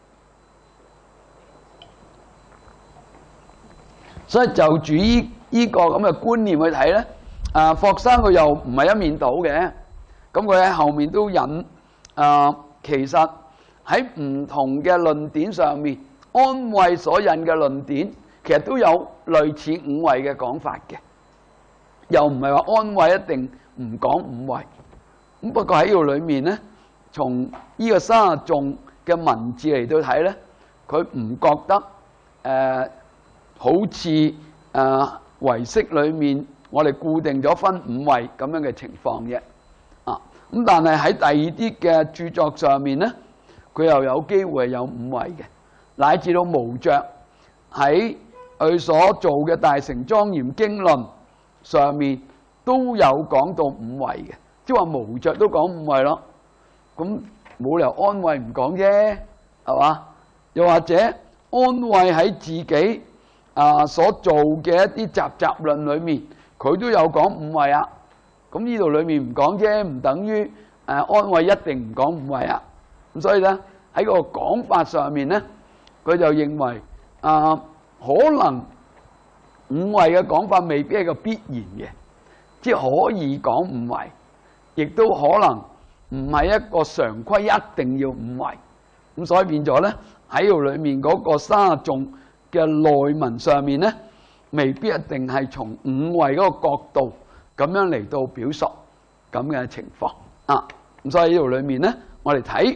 [SPEAKER 1] 所以就住呢個咁嘅觀念去睇咧，霍生佢又唔係一面倒嘅，咁佢喺後面都引其實喺唔同嘅論點上面，安慧所引嘅論點其實都有類似五位嘅講法嘅，又唔係話安慧一定唔講五位。咁不過喺呢度裏面咧，從呢個30頌嘅文字嚟到睇咧，佢唔覺得好似唯識裏面我哋固定咗分五位咁樣嘅情況嘅。咁但係喺第二啲嘅著作上面咧，佢又有機會係有五位嘅，乃至到無著喺佢所做嘅《大乘莊嚴經論》上面都有講到五位嘅，即係話無著都講五位咯。咁冇理由安慧唔講啫，係嘛？又或者安慧喺自己所做嘅一啲集論裏面，佢都有講五位啊。咁呢度裏面唔講啫，唔等於安慧一定唔講五位啊。咁所以咧喺個講法上面咧，佢就認為可能五位嘅講法未必係個必然嘅，即係可以講五位，亦都可能唔係一個常規，一定要五位。咁所以變咗咧喺度裏面嗰個30頌嘅內文上面咧，未必一定係從五位嗰個角度咁樣嚟到表述咁嘅情況啊。咁所以呢度裏面咧，我哋睇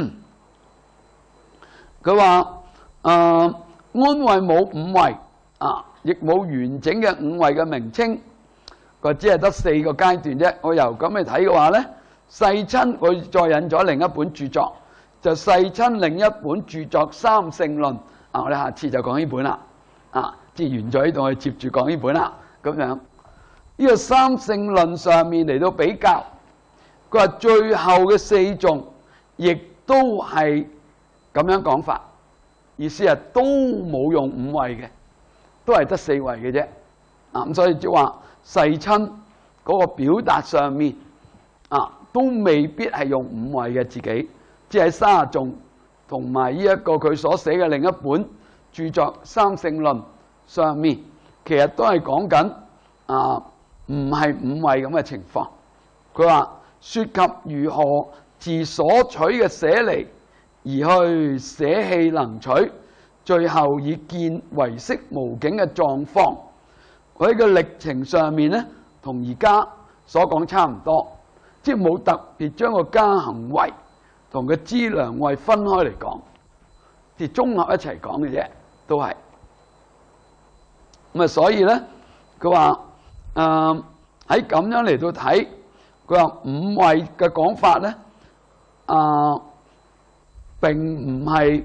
[SPEAKER 1] 佢話安慧冇五位亦冇完整嘅五位嘅名稱，佢只係得4個階段啫。我由咁嚟睇嘅話咧， 世親佢再引咗另一本著作，就世親另一本著作《三聖論》。我哋下次就講呢本啦。即係完咗呢度，我哋接住講呢本啦。咁樣呢個《三聖論》上面嚟到比較，佢話最後嘅四頌亦都係咁樣講法，意思係都冇用五位嘅，都係得四位嘅啫。咁所以即係話世親嗰個表達上面都未必係用五位嘅自己，即係喺三十頌同埋呢一個佢所寫嘅另一本著作《三聖論》上面，其實都係講緊唔係五位咁嘅情況。佢話說及如何自所取嘅捨離而去捨棄能取，最後以見唯識無境嘅狀況，佢喺個歷程上面咧，同而家所講差唔多，即係冇特別將個加行位同個資糧位分開嚟講，即係綜合一齊講嘅啫，都係。咁所以咧，佢話喺咁樣嚟到睇，佢話五位嘅講法咧，並唔係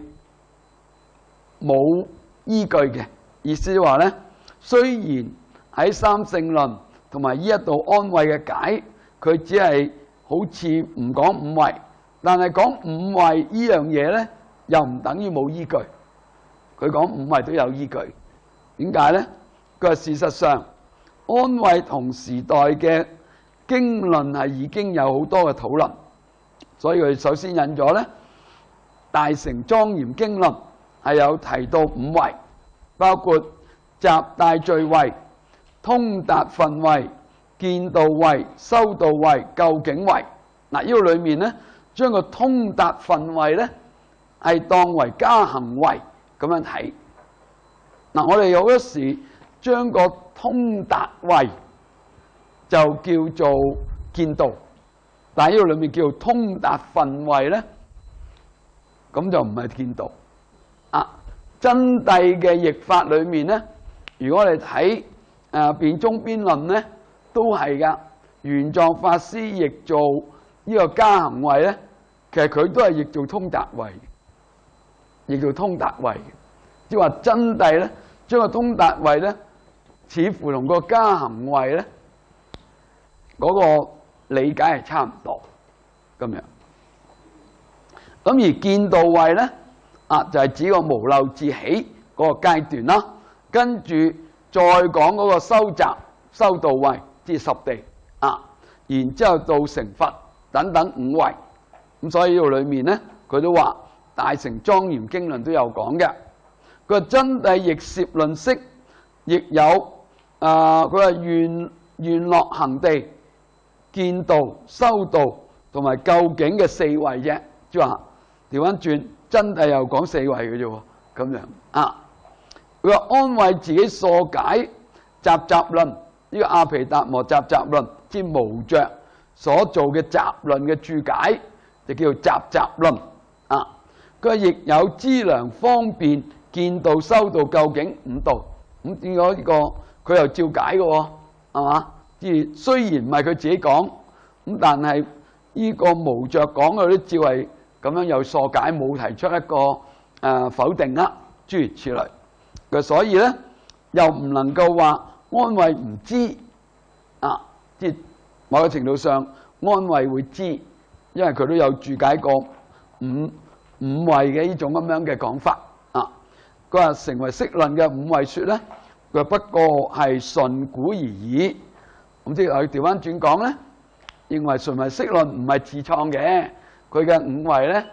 [SPEAKER 1] 冇依據嘅。意思話咧，雖然喺三聖論同埋呢一度安慧嘅解，佢只係好似唔講五位，但係講五位呢樣嘢咧，又唔等於冇依據。佢講五位都有依據。點解咧？佢話事實上，安慧同時代嘅經論係已經有好多嘅討論，所以佢首先引咗咧《大乘莊嚴經論》係有提到五位，包括集大聚位、通達分位、見道位、修道位、究竟位。呢個裏面咧，將個通達分位咧係當為加行位咁樣睇。我哋有嗰時將個通達位就叫做見道，但係呢個裏面叫做通達分位咧，咁就唔係見道。真諦嘅譯法裏面咧，如果我哋睇辯中邊論咧，都係噶。玄奘法師譯做呢個加行位咧，其實佢都係譯做通達位，譯做通達位。即係話真諦咧，將個通達位咧，似乎同個加行位咧嗰個理解係差唔多咁樣。咁而見道位咧，就係指個無漏至起嗰個階段啦。跟住再講嗰個修集修道位，即係十地然之後到成佛等等五位。咁所以呢度裏面咧，佢都話《大乘莊嚴經論》都有講嘅。佢話真諦亦攝論釋，亦有佢話願樂行地、見道、修道同埋究竟嘅四位啫。即係話調翻轉，真諦又講四位嘅啫喎，咁樣佢話安慧自己疏解集集論，呢個阿毗達摩集集論，即無着所做嘅集論嘅注解，就叫做集集論。佢話亦有資糧方便見道、修道、究竟五道。咁點解呢個佢又照解嘅喎？係嘛？即係雖然唔係佢自己講，咁但係呢個無着講嘅都照係咁樣有疏解，冇提出一個否定諸如此類。所以咧，又唔能夠話安慧唔知即係某個程度上，安慧會知，因為佢都有注解過五位嘅呢種咁樣嘅講法。佢話成為釋論嘅五位說咧，佢不過係順古而已。咁即係佢調翻轉講咧，認為純為釋論唔係自創嘅，佢嘅五位咧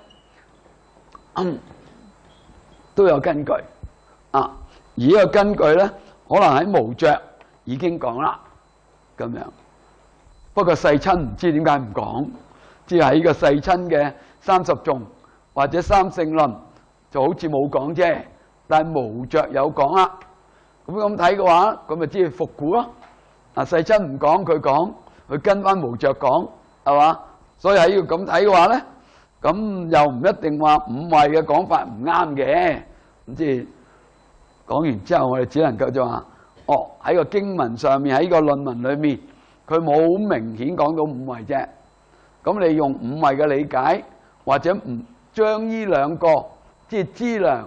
[SPEAKER 1] 都有根據。而呢個根據咧，可能喺無着已經講啦，咁樣。不過世親唔知點解唔講，即係喺呢個世親嘅30頌或者三聖論就好似冇講啫，但係無着有講啦。咁睇嘅話，咁咪即係復古咯。世親唔講，佢講，佢跟翻無着講，係嘛？所以喺要咁睇嘅話咧，咁又唔一定話五位嘅講法唔啱嘅。咁即係講完之後，我哋只能夠就話，喺個經文上面，喺個論文裏面，佢冇明顯講到五位啫。 咁你用五位嘅理解，或者唔將呢兩個即係資糧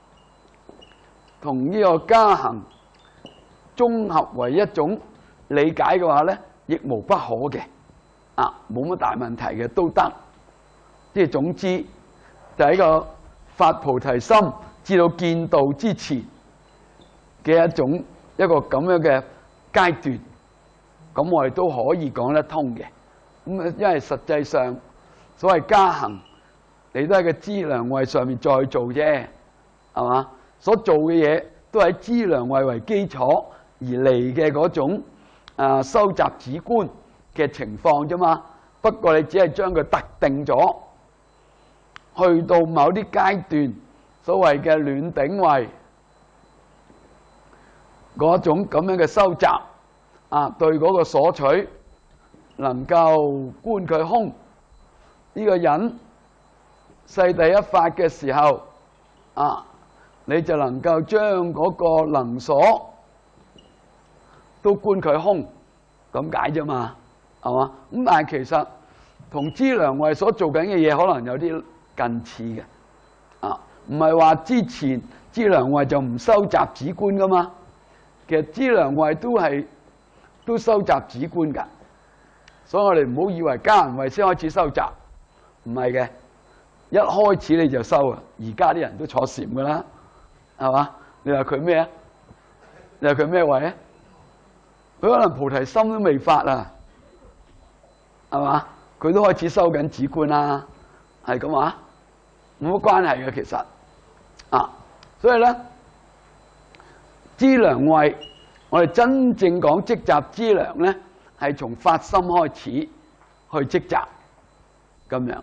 [SPEAKER 1] 同呢個加行綜合為一種理解嘅話咧，亦無不可嘅，冇乜大問題嘅都得。即係總之，就喺個發菩提心至到見道之前嘅一個咁樣嘅階段，咁我哋都可以講得通嘅。咁因為實際上所謂加行，你都喺個資糧位上面再做啫，係嘛？所做嘅嘢都係資糧位為基礎而嚟嘅嗰種收集止觀嘅情況啫嘛。不過你只係將佢特定咗，去到某啲階段，所謂嘅暖頂位嗰種咁樣嘅收集，對嗰個所取能夠觀佢空，呢個人世第一法嘅時候，你就能夠將嗰個能所都觀佢空，咁解啫嘛，係嘛？咁但係其實同資糧位所做緊嘅嘢可能有啲近似嘅，唔係話之前資糧位就唔收集止觀噶嘛，其實資糧位都收集止觀㗎，所以我哋唔好以為加行位先開始收集，唔係嘅，一開始你就收啊！而家啲人都坐禪㗎啦，係嘛？你話佢咩啊？你話佢咩位啊？佢可能菩提心都未發啊，係嘛？佢都開始收緊止觀啦，係咁啊？冇乜關係嘅其實，所以咧資糧位，我哋真正講積集資糧咧，係從發心開始去積集咁樣。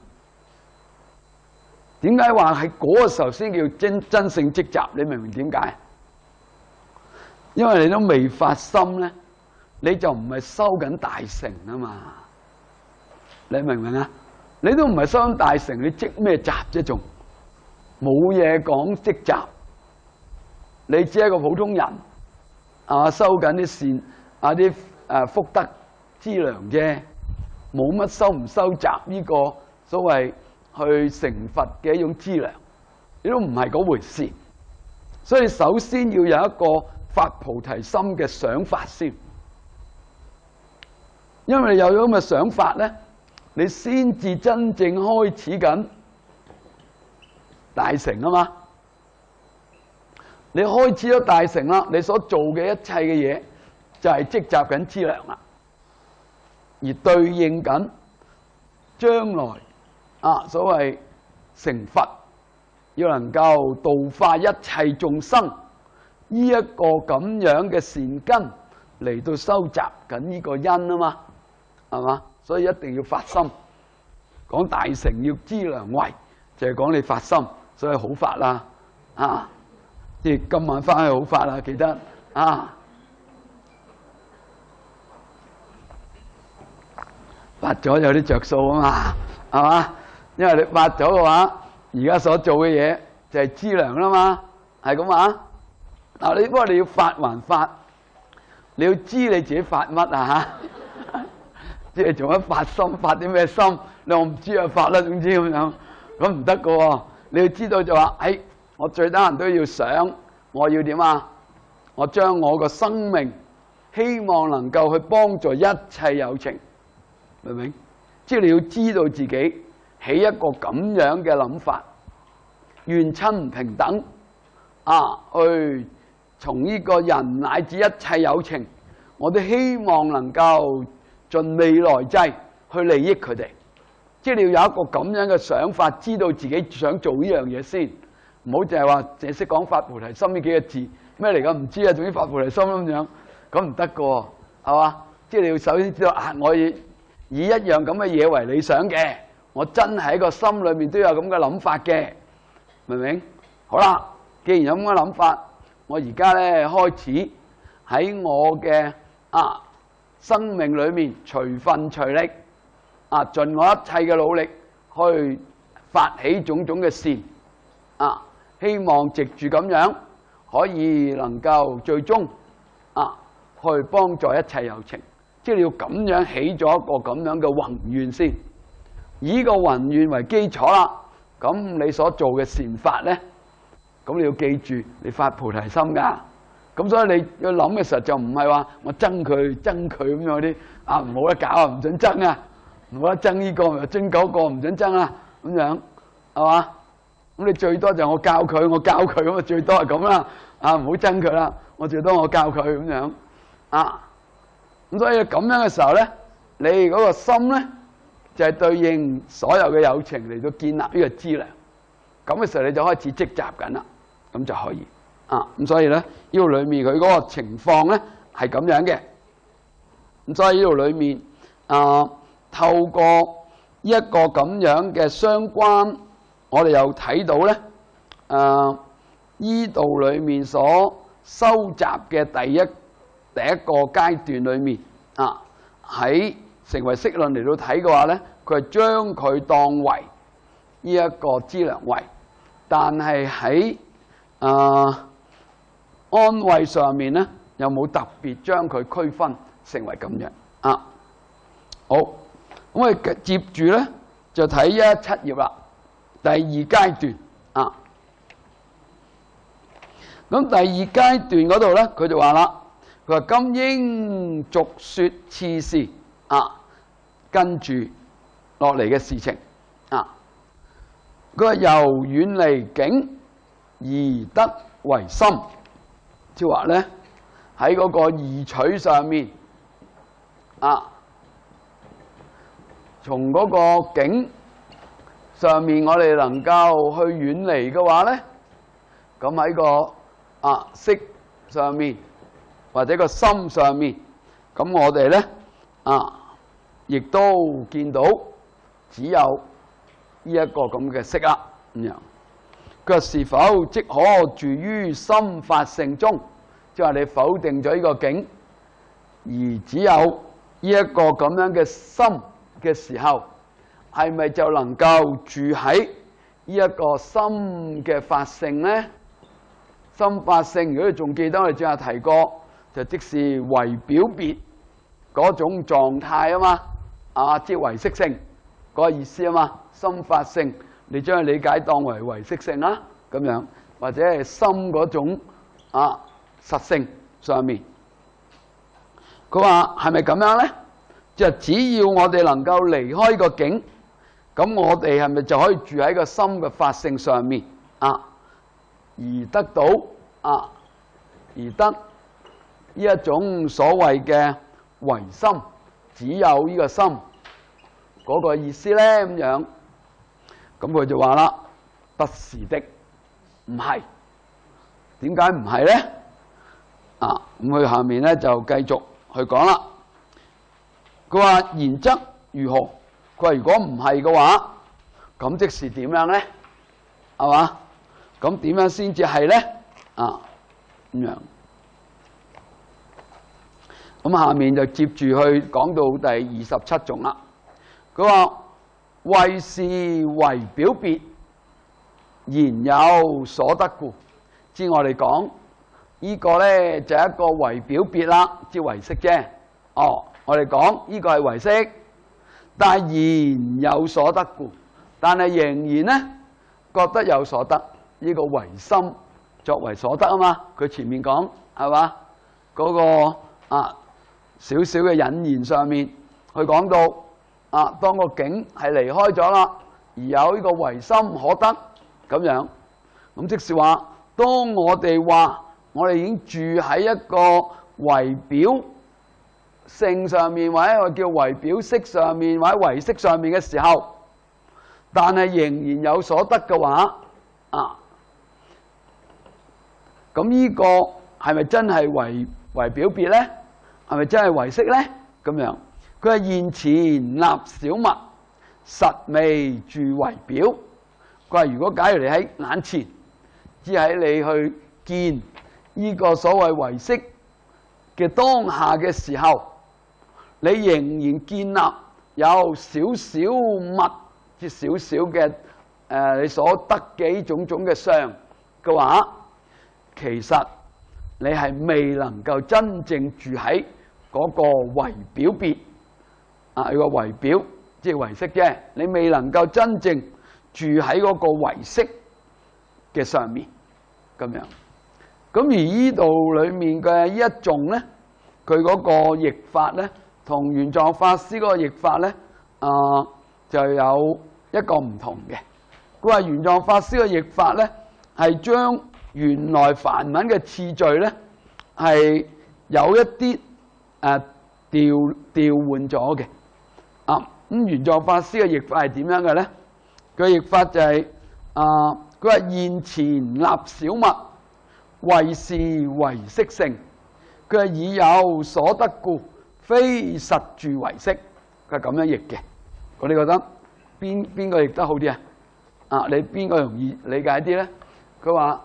[SPEAKER 1] 點解話係嗰個時候先叫真正積集？你明唔明點解？因為你都未發心咧，你就唔係收緊大乘啊嘛。你明唔明啊？你都唔係收緊大乘，你積咩集啫？仲冇嘢講積集，你只係一個普通人，收緊啲善啲福德資糧啫，冇乜收唔收集呢個所謂去成佛嘅一種資糧，你都唔係嗰回事。所以首先要有一個發菩提心嘅想法先，因為你有咗咁嘅想法咧，你先至真正開始緊大乘啊嘛。你開始咗大乘啦，你所做嘅一切嘅嘢就係積集緊資糧啦，而對應緊將來所謂成佛，要能夠度化一切眾生，呢一個咁樣嘅善根嚟到收集緊呢個因啊嘛，係嘛？所以一定要發心。講大乘要資糧位，就係講你發心，所以好發啦，即係今晚翻去好發啦，記得發咗有啲着數啊嘛，係嘛？因為你發咗嘅話，而家所做嘅嘢就係資糧啦嘛，係咁啊？不過你要發還發，你要知你自己發乜啊？即係做乜發心，發啲咩心？你我唔知啊，發啦，總之咁樣，咁唔得噶喎。你要知道就話，我最低限都要想，我要點啊？我將我個生命，希望能夠去幫助一切有情，明唔明？即係你要知道自己起一個咁樣嘅諗法，願親唔平等去從呢個人乃至一切有情，我都希望能夠盡未來際去利益佢哋。即係你要有一個咁樣嘅想法，知道自己想做呢樣嘢先，唔好淨係話淨係識講發菩提心呢幾個字，咩嚟㗎？唔知啊，總之發菩提心咁樣，咁唔得㗎喎，係嘛？即係你要首先知道我以一樣咁嘅嘢為理想嘅，我真係喺個心裏面都有咁嘅諗法嘅，明唔明？好啦，既然有咁嘅諗法，我而家咧開始喺我嘅生命裏面隨分隨力盡我一切嘅努力去發起種種嘅善希望藉住咁樣可以能夠最終去幫助一切有情，即係你要咁樣起咗一個咁樣嘅宏願先， 以個宏願為基礎啦，咁你所做嘅善法咧，咁你要記住，你發菩提心㗎。咁所以你要諗嘅時候就唔係話我憎佢咁樣啲啊，唔好得搞啊，唔準憎啊，唔好得憎呢個，憎嗰個唔準憎啊，咁樣係嘛？咁你最多就我教佢咁啊，最多係咁啦。啊，唔好憎佢啦，我最多我教佢咁樣啊。咁所以咁樣嘅時候咧，你嗰個心咧就係對應所有嘅有情嚟到建立呢個資糧。咁嘅時候你就開始積集緊啦，咁就可以。咁所以咧，呢度裏面佢嗰個情況咧係咁樣嘅。咁所以呢度裏面透過一個咁樣嘅相關，我哋又睇到咧呢度裏面所收集嘅第一個階段裏面喺成唯識論嚟到睇嘅話咧，佢係將佢當為呢一個資糧位，但係喺安慧上面咧，有冇特別將佢區分成為咁樣好，咁我哋接住咧就睇117頁啦，第二階段咁第二階段嗰度咧，佢就話啦，佢話今應續說次事跟住落嚟嘅事情佢話由遠離境而得為心。即係話咧，喺嗰個義取上面從嗰個境上面，我哋能夠去遠離嘅話咧，咁喺個識上面或者個心上面，咁我哋咧亦都見到只有呢一個咁嘅識啦，咁樣。佢話是否即可住於心法性中？即係話你否定咗呢個境，而只有呢一個咁樣嘅心嘅時候，係咪就能夠住喺呢一個心嘅法性咧？心法性，如果你仲記得我哋之前提過，就即是唯表別嗰種狀態啊嘛，即係唯識性嗰個意思啊嘛。心法性，你將佢理解當為唯識性啦，咁樣或者係心嗰種實性上面。佢話係咪咁樣咧？就只要我哋能夠離開個境，咁我哋係咪就可以住喺個心嘅法性上面而得到而得呢一種所謂嘅唯心，只有呢個心嗰個意思咧？咁樣，咁佢就話啦，不是的，唔係。點解唔係咧？咁佢下面咧就繼續去講啦。佢話然則如何？佢話如果唔係嘅話，咁即是點樣咧？係嘛？咁點樣先至係咧？咁樣。咁下面就接住去講到第27種啦。佢話為是唯表別，然有所得故。知我哋講呢個咧就係一個唯表別啦，即唯識啫。我哋講呢個係唯識，但係然有所得故，但係仍然咧覺得有所得，呢個唯心作為所得啊嘛。佢前面講係嘛嗰個少少嘅引言上面，佢講到當個境係離開咗啦，而有呢個唯心可得咁樣，咁即是話，當我哋話我哋已經住喺一個唯表性上面，或者一個叫唯表識上面，或者唯識上面嘅時候，但係仍然有所得嘅話，咁呢個係咪真係唯表別咧？係咪真係唯識咧？咁樣，佢係現前立小物，實未住唯表。佢話如果假如你喺眼前，只喺你去見呢個所謂唯識嘅當下嘅時候，你仍然建立有少少物，即少少嘅你所得嘅呢種種嘅相嘅話，其實你係未能夠真正住喺嗰個唯表別。呢個唯表即係唯識啫，你未能夠真正住喺嗰個唯識嘅上面咁樣。咁而呢度裏面嘅呢一種咧，佢嗰個譯法咧，同玄奘法師嗰個譯法咧，就有一個唔同嘅。佢話玄奘法師嘅譯法咧，係將原來梵文嘅次序咧，係有一啲調換咗嘅。咁玄奘法師嘅譯法係點樣嘅咧？佢譯法就係佢話現前立小物，為是唯識性。佢係已有所得故，非實住唯識。佢係咁樣譯嘅。你覺得邊個譯得好啲啊？你邊個容易理解啲咧？佢話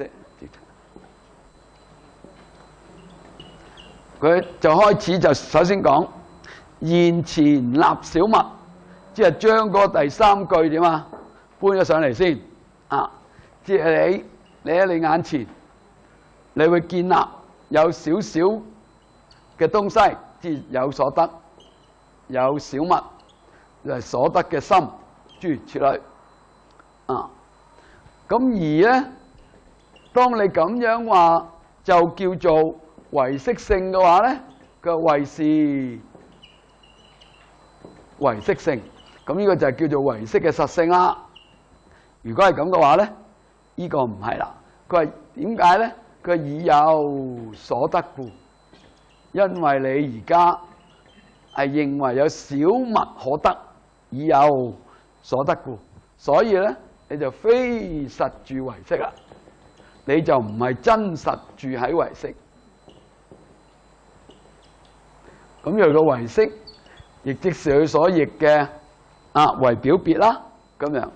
[SPEAKER 1] 佢就開始就首先講現前立小物，即係將嗰個第三句點啊搬咗上嚟先。即係你喺你眼前，你會建立有少少嘅東西，即係有所得，有小物就係所得嘅心，諸如此類。咁而咧，當你咁樣話就叫做唯識性嘅話咧，佢話為是唯識性，咁呢個就係叫做唯識嘅實性啦。如果係咁嘅話咧，呢個唔係啦。佢話點解咧？佢已有所得故，因為你而家係認為有小物可得，已有所得故，所以咧你就非實住唯識啦，你就唔係真實住喺唯識。咁佢個唯識，亦即是佢所譯嘅唯表別啦，咁樣。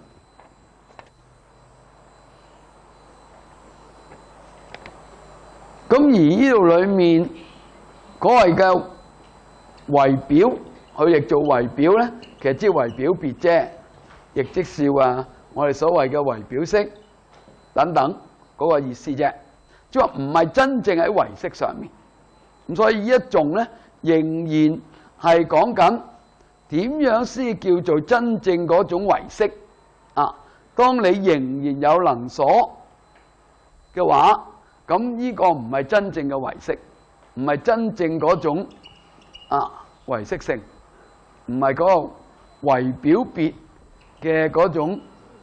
[SPEAKER 1] 咁而呢度裏面嗰謂嘅唯表，佢譯做唯表咧，其實即係唯表別啫，亦即是話我哋所謂嘅唯表識等等嗰個意思啫，即係話唔係真正喺唯識上面。咁所以呢一種咧，仍然係講緊點樣先叫做真正嗰種唯識。當你仍然有能所嘅話，咁呢個唔係真正嘅唯識，唔係真正嗰種唯識性，唔係嗰個唯表別嘅嗰種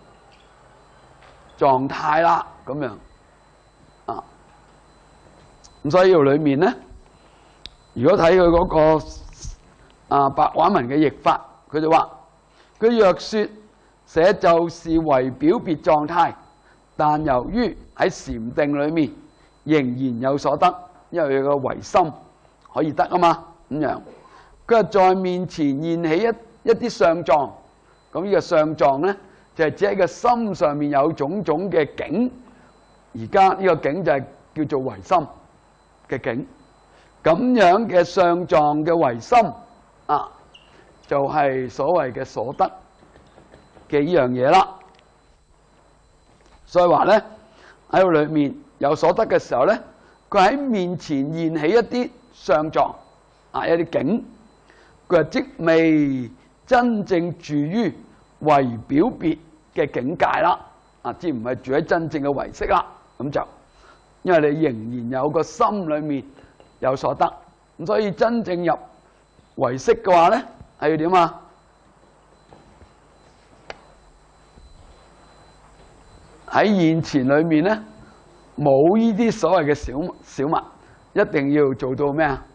[SPEAKER 1] 狀態啦，咁樣咁所以呢度裏面咧，如果睇佢嗰個白話文嘅譯法，佢就話：佢若說這就是唯表別狀態，但由於喺禪定裏面仍然有所得，因為佢個唯心可以得啊嘛，咁樣。佢話在面前現起一啲相狀，咁呢個相狀咧就係指喺個心上面有種種嘅境，而家呢個境就係叫做唯心嘅境。咁樣嘅相狀嘅唯心就係所謂嘅所得嘅呢樣嘢啦。所以話咧喺度裏面有所得嘅時候咧，佢喺面前現起一啲相狀一啲境，佢話即未真正住於唯表別嘅境界啦，即唔係住喺真正嘅唯識啦。咁就因為你仍然有個心裏面有所得，咁所以真正入唯識嘅話咧，係要點啊？喺現前裏面咧，冇呢啲所謂嘅小物，一定要做到咩啊？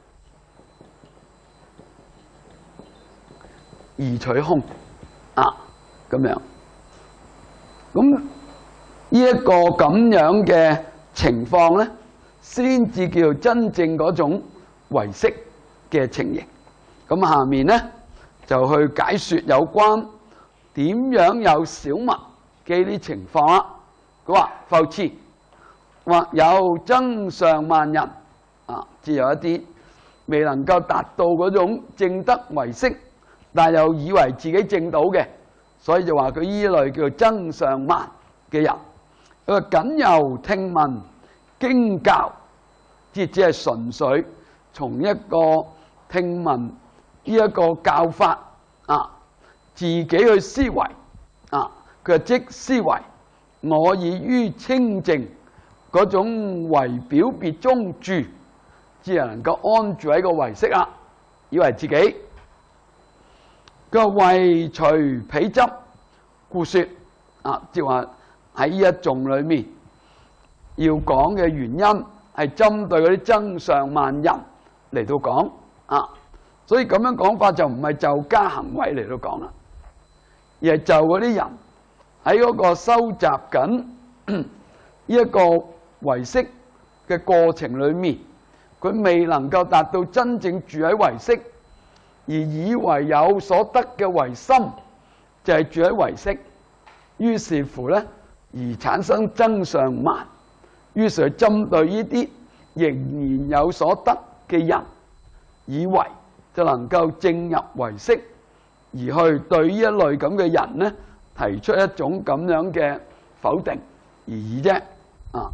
[SPEAKER 1] 二取空咁樣。咁呢一個咁樣嘅情況咧，先至叫做真正嗰種唯識嘅情形。咁下面咧就去解說有關點樣有小物嘅呢啲情況啦。佢話：復次，或有增上慢人即有一啲未能夠達到嗰種證得唯識，但又以為自己證到嘅，所以就話佢依類叫做增上慢嘅人。佢話僅由聽聞經教，即只係純粹從一個聽聞呢一個教法自己去思維啊，佢就即思維我已於清淨嗰種唯表別中住，只係能夠安住喺個唯識啦，以為自己。佢話為除彼執，故說啊，即係話喺呢一頌裏面要講嘅原因係針對嗰啲增上慢人嚟到講啊，所以咁樣講法就唔係就加行位嚟到講啦，而係就嗰啲人喺嗰個收集緊呢一個唯識嘅過程裏面，佢未能夠達到真正住喺唯識，而以為有所得嘅唯心就係住喺唯識，於是乎咧而產生增上慢，於是係針對呢啲仍然有所得嘅人，以為就能夠證入唯識，而去對呢一類咁嘅人咧提出一種咁樣嘅否定而已啫啊！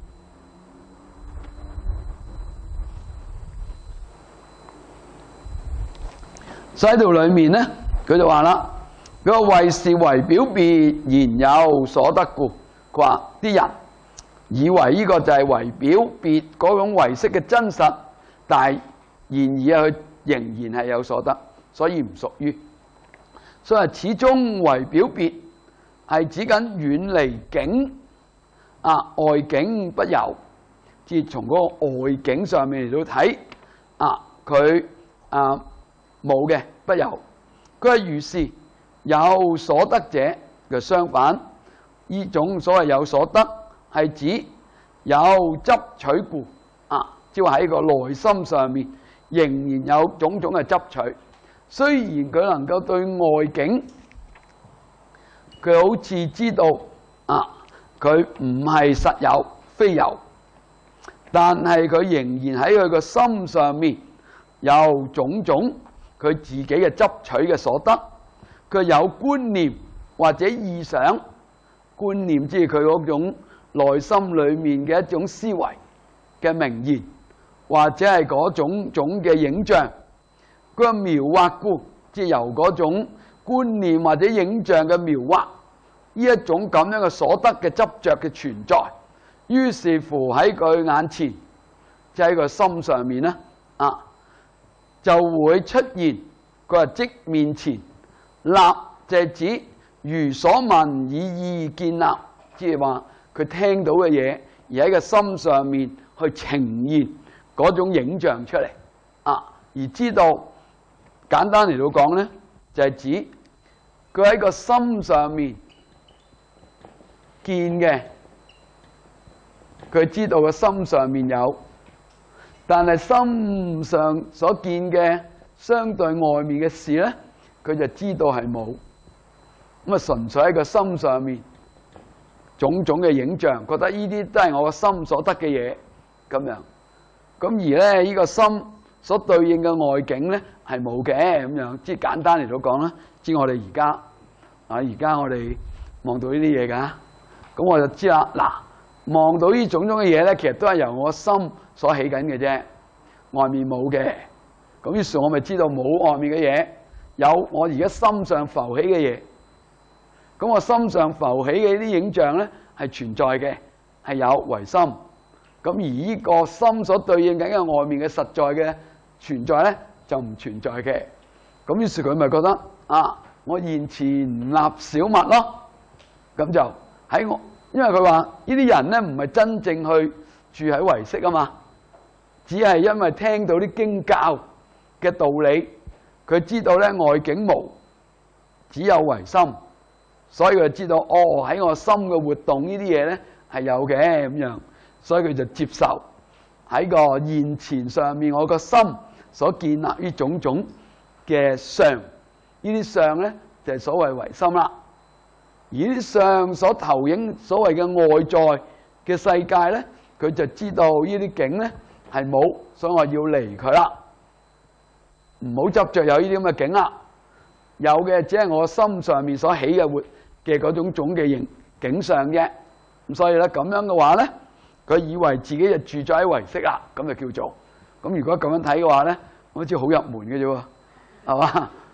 [SPEAKER 1] 所以喺度裏面咧，佢就話啦：佢話為是唯表別，然有所得故。佢話啲人以為呢個就係唯表別嗰種唯識嘅真實，但係然而佢仍然係有所得，所以唔屬於。所以始終唯表別係指緊遠離境啊，外境不有。即係從嗰個外境上面嚟到睇啊，佢啊。冇嘅不有，佢係如是有所得者嘅相反。呢種所謂有所得係指有執取故啊，即係話喺個內心上面仍然有種種嘅執取。雖然佢能夠對外境，佢好似知道啊，佢唔係實有非有，但係佢仍然喺佢個心上面有種種佢自己嘅執取嘅所得，佢有觀念或者意想，觀念即係佢嗰種內心裏面嘅一種思維嘅名言，或者係嗰種種嘅影像。佢話描畫故，即係由嗰種觀念或者影像嘅描畫，呢一種咁樣嘅所得嘅執着嘅存在，於是乎喺佢眼前，即係喺個心上面咧啊，就會出現。佢話即面前立，就係指如所聞以意見立，即係話佢聽到嘅嘢，而喺個心上面去呈現嗰種影像出嚟啊，而知道簡單嚟到講咧，就係指佢喺個心上面見嘅，佢知道個心上面有，但係心上所見嘅相對外面嘅事咧，佢就知道係冇。咁啊，純粹喺個心上面種種嘅影像，覺得呢啲都係我個心所得嘅嘢咁樣。咁而咧，呢個心所對應嘅外境咧係冇嘅咁樣。即係簡單嚟到講啦，知我哋而家而家我哋望到呢啲嘢㗎，咁我就知啦。嗱，望到呢種種嘅嘢咧，其實都係由我心所起緊嘅啫，外面冇嘅。咁於是，我咪知道冇外面嘅嘢，有我而家心上浮起嘅嘢。咁我心上浮起嘅呢啲影像咧，係存在嘅，係有唯心。咁而呢個心所對應緊嘅外面嘅實在嘅存在咧，就唔存在嘅。咁於是佢咪覺得啊，我現前立小物咯。咁就喺我，因為佢話呢啲人咧唔係真正去住喺唯識啊嘛，只係因為聽到啲經教嘅道理，佢知道咧外境無，只有唯心，所以佢就知道哦，喺我心嘅活動呢啲嘢咧係有嘅咁樣，所以佢就接受喺個現前上面我個心所建立呢種種嘅相，呢啲相咧就係所謂唯心啦。而呢啲相所投影所謂嘅外在嘅世界咧，佢就知道呢啲境咧係冇，所以我要離佢啦。唔好執着有呢啲咁嘅境啦，有嘅只係我心上面所起嘅活嘅嗰種種嘅景象啫。咁所以咧咁樣嘅話咧，佢以為自己就住咗喺唯識啦，咁就叫做咁。如果咁樣睇嘅話咧，好似好入門嘅啫喎，係嘛？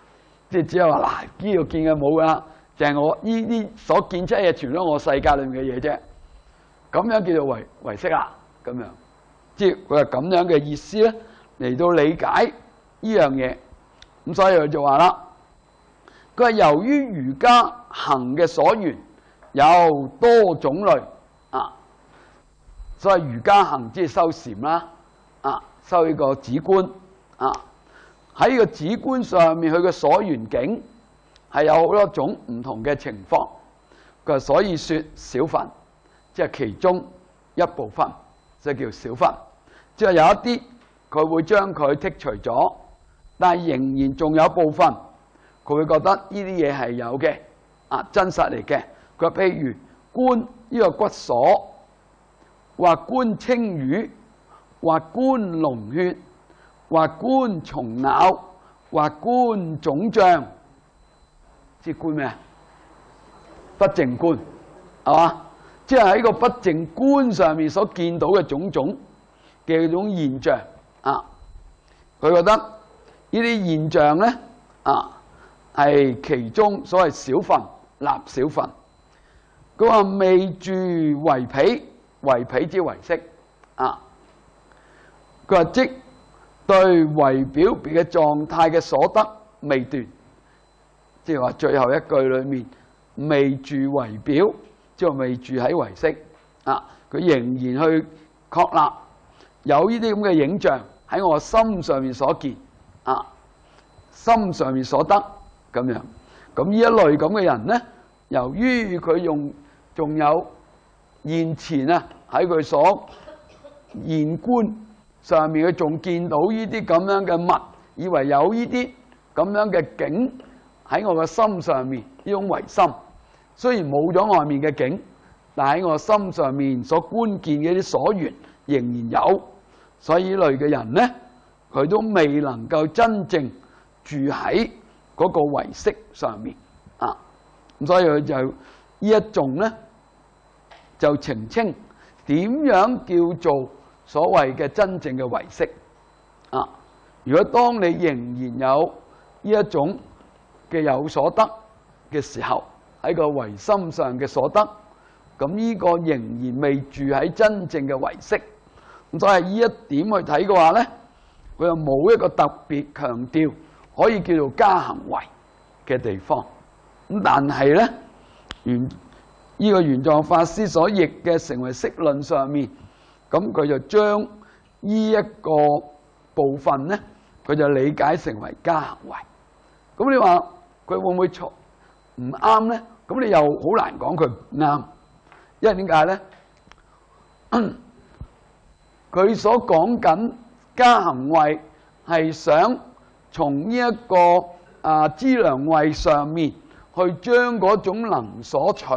[SPEAKER 1] 即係只係話嗱，呢度見嘅冇㗎，就係我呢啲所見出嘅全都係我世界裏面嘅嘢啫。咁樣叫做唯識啦，咁樣，即係佢係咁樣嘅意思咧，嚟到理解呢樣嘢。咁所以佢就話啦，佢係由於儒家行嘅所緣有多種類啊，所以儒家行即係修禪啦，啊，修呢個止觀啊，喺呢個止觀上面佢嘅所緣境係有好多種唔同嘅情況。佢話所以說小分。即係其中一部分，即係叫小分。即係有一啲佢會將佢剔除咗，但係仍然仲有部分，佢會覺得呢啲嘢係有嘅，啊，真實嚟嘅。佢話譬如觀呢個骨鎖，或觀青瘀，或觀膿血，或觀蟲咬，或觀腫脹，即係觀咩啊？不淨觀，係嘛？即係喺個不淨觀上面所見到嘅種種嘅種現象啊，佢覺得呢啲現象咧啊係其中所謂小分，立小分。佢話未住唯彼，唯彼之唯識啊。佢話即對唯表別嘅狀態嘅所得未斷，即係話最後一句裏面未住唯表。即係未住喺唯識啊！佢仍然去確立有呢啲咁嘅影像喺我心上面所見啊，心上面所得咁樣。咁呢一類咁嘅人咧，由於佢仲有現前啊喺佢所現觀上面，佢仲見到呢啲咁樣嘅物，以為有呢啲咁樣嘅境喺我嘅心上面，呢種唯心。雖然冇咗外面嘅境，但喺我心上面所觀見嘅啲所緣仍然有，所以呢類嘅人咧，佢都未能夠真正住喺嗰個唯識上面啊。咁所以佢就呢一種咧，就澄清點樣叫做所謂嘅真正嘅唯識啊。如果當你仍然有呢一種嘅有所得嘅時候，喺個唯心上嘅所得，咁呢個仍然未住喺真正嘅唯識。咁所以呢一點去睇嘅話咧，佢又冇一個特別強調可以叫做加行為嘅地方。咁但係咧，呢個玄奘法師所譯嘅成唯識論上面，咁佢就將呢一個部分咧，佢就理解成為加行為。咁你話佢會唔會錯？唔啱咧，咁你又好難講佢唔啱，因為點解咧？佢所講緊加行位係想從呢一個資糧位上面去將嗰種能所取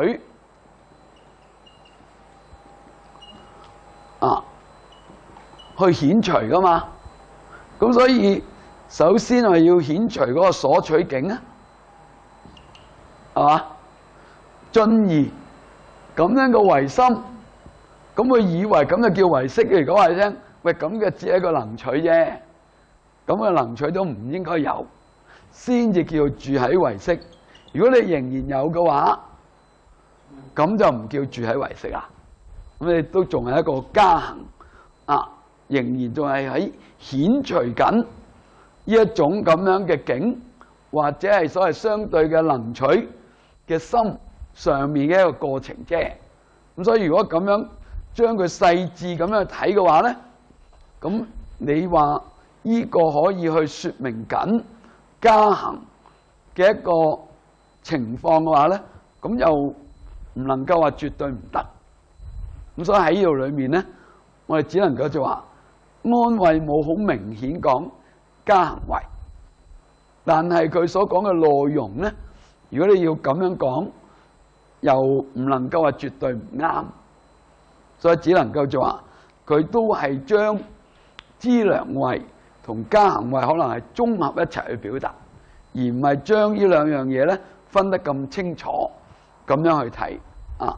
[SPEAKER 1] 去遣除噶嘛。咁所以首先係要遣除嗰個所取境啊。係嘛？進而咁樣嘅唯心，咁佢以為咁就叫唯識嘅。如果話你聽，喂，咁嘅只係一個能取啫，咁嘅能取都唔應該有，先至叫住喺唯識。如果你仍然有嘅話，咁就唔叫住喺唯識啦。咁你都仲係一個加行啊，仍然仲係喺遣除緊呢一種咁樣嘅境，或者係所謂相對嘅能取嘅心上面嘅一個過程啫。咁所以如果咁樣將佢細緻咁樣睇嘅話咧，咁你話呢個可以去說明緊加行嘅一個情況嘅話咧，咁又唔能夠話絕對唔得。咁所以喺呢度裏面咧，我哋只能夠就話安慧冇好明顯講加行為，但係佢所講嘅內容咧，如果你要咁樣講，又唔能夠話絕對唔啱，所以只能夠就話佢都係將資糧位同加行位可能係綜合一齊去表達，而唔係將呢兩樣嘢咧分得咁清楚咁樣去睇啊。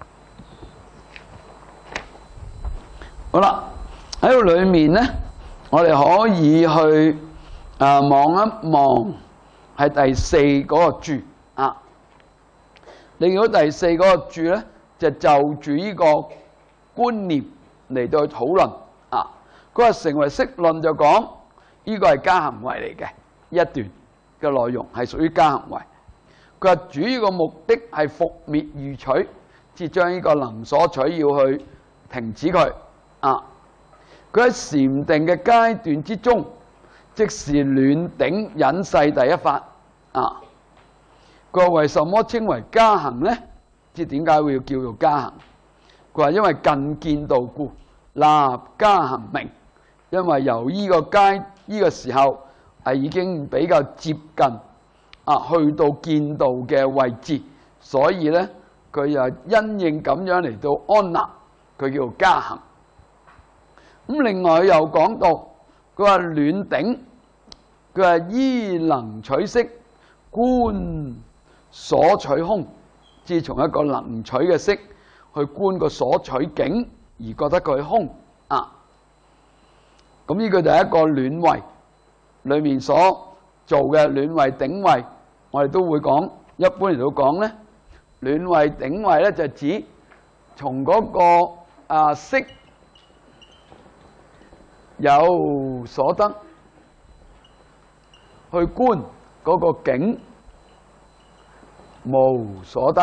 [SPEAKER 1] 好啦，喺度裏面咧， 我哋可以去望一望係第四嗰個注啊。你見到第四嗰個注咧，就住呢個觀念嚟到去討論啊。佢話成為識論就講呢個係加行為嚟嘅一段嘅內容，係屬於加行為。佢話主要個目的係伏滅喻取，即係將呢個能所取要去停止佢啊。佢喺禪定嘅階段之中，即是暖頂隱世第一法啊。佢話為什麼稱為加行呢？即係點解會要叫做加行？佢話因為近見道故，立加行名。因為由呢個時候係已經比較接近去到見道嘅位置，所以咧佢又因應咁樣嚟到安立，佢叫做加行。咁另外又講到，佢話暖頂，佢話依能取色觀所取空，即係從一個能取嘅色去觀個所取境，而覺得佢空啊。咁呢個就係一個暖位裏面所做嘅暖位頂位，我哋都會講。一般嚟到講咧，暖位頂位咧就指從嗰個色有所得去觀嗰個境無所得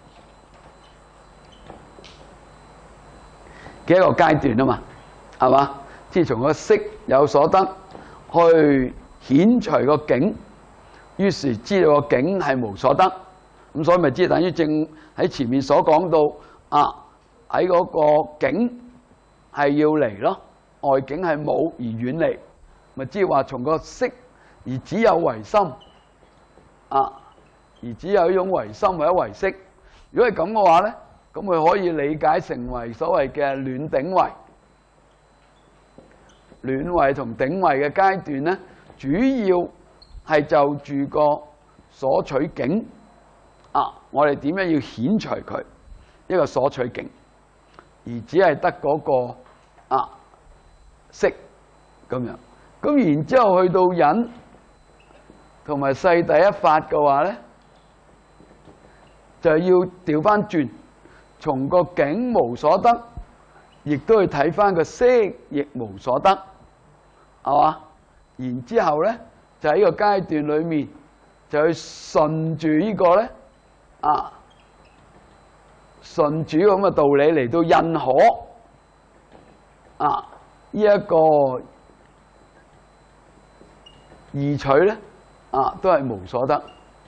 [SPEAKER 1] 嘅一個階段啊嘛，係嘛？即係從個色有所得去顯除個境，於是知道個境係無所得，咁所以咪即係等於正喺前面所講到喺嗰個境係要離咯，外境係冇而遠離，咪即係話從個色而只有唯心而只有一種唯心或者唯色。如果係咁嘅話咧，咁佢可以理解成為所謂嘅暖頂位。暖位同頂位嘅階段咧，主要係就住個所取境我哋點樣要顯除佢一個所取境，而只係得嗰個色咁樣。咁然之後去到隱同埋世第一法嘅話咧，就要調翻轉，從個境無所得，亦都去睇翻個色亦無所得。係嘛？然之後咧，就喺呢個階段裏面，就去順住呢個咧，順住咁嘅道理嚟到認可呢一個二取咧，都係無所得，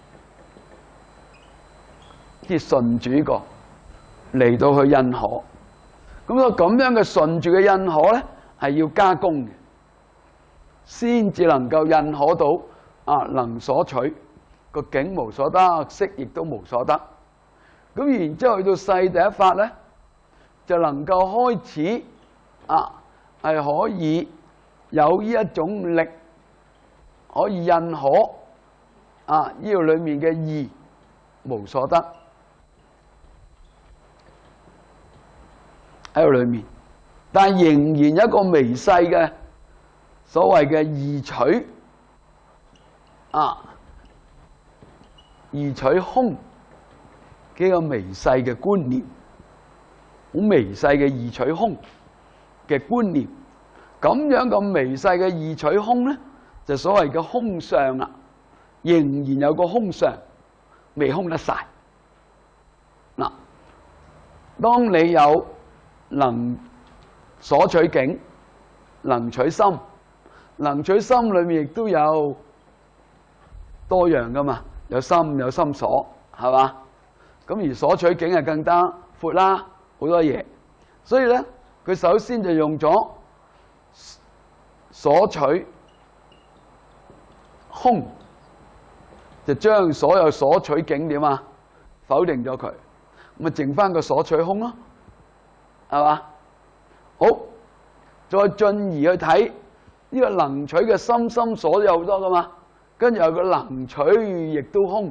[SPEAKER 1] 即係順住呢個嚟到去認可。咁樣嘅順住嘅認可咧，係要加工嘅，先至能夠認可到能所取個境無所得，色亦都無所得。咁然之後去到世第一法咧，就能夠開始係可以有呢一種力，可以認可呢度裏面嘅義無所得喺度裏面，但係仍然有一個微細嘅所謂嘅二取二取空嘅一個微細嘅觀念，好微細嘅二取空嘅觀念。咁樣咁微細嘅二取空咧，就所謂嘅空相啦，仍然有個空相未空得晒。嗱，當你有能所取境，能取心，能取心裏面亦都有多樣噶嘛，有心有心所，係嘛？咁而所取境係更加闊啦，好多嘢。所以咧，佢首先就用咗所取空，就將所有所取境點否定咗佢，咪剩翻個所取空咯，係嘛？好，再進而去睇呢個能取嘅心心所有好多噶嘛，跟住有個能取亦都空，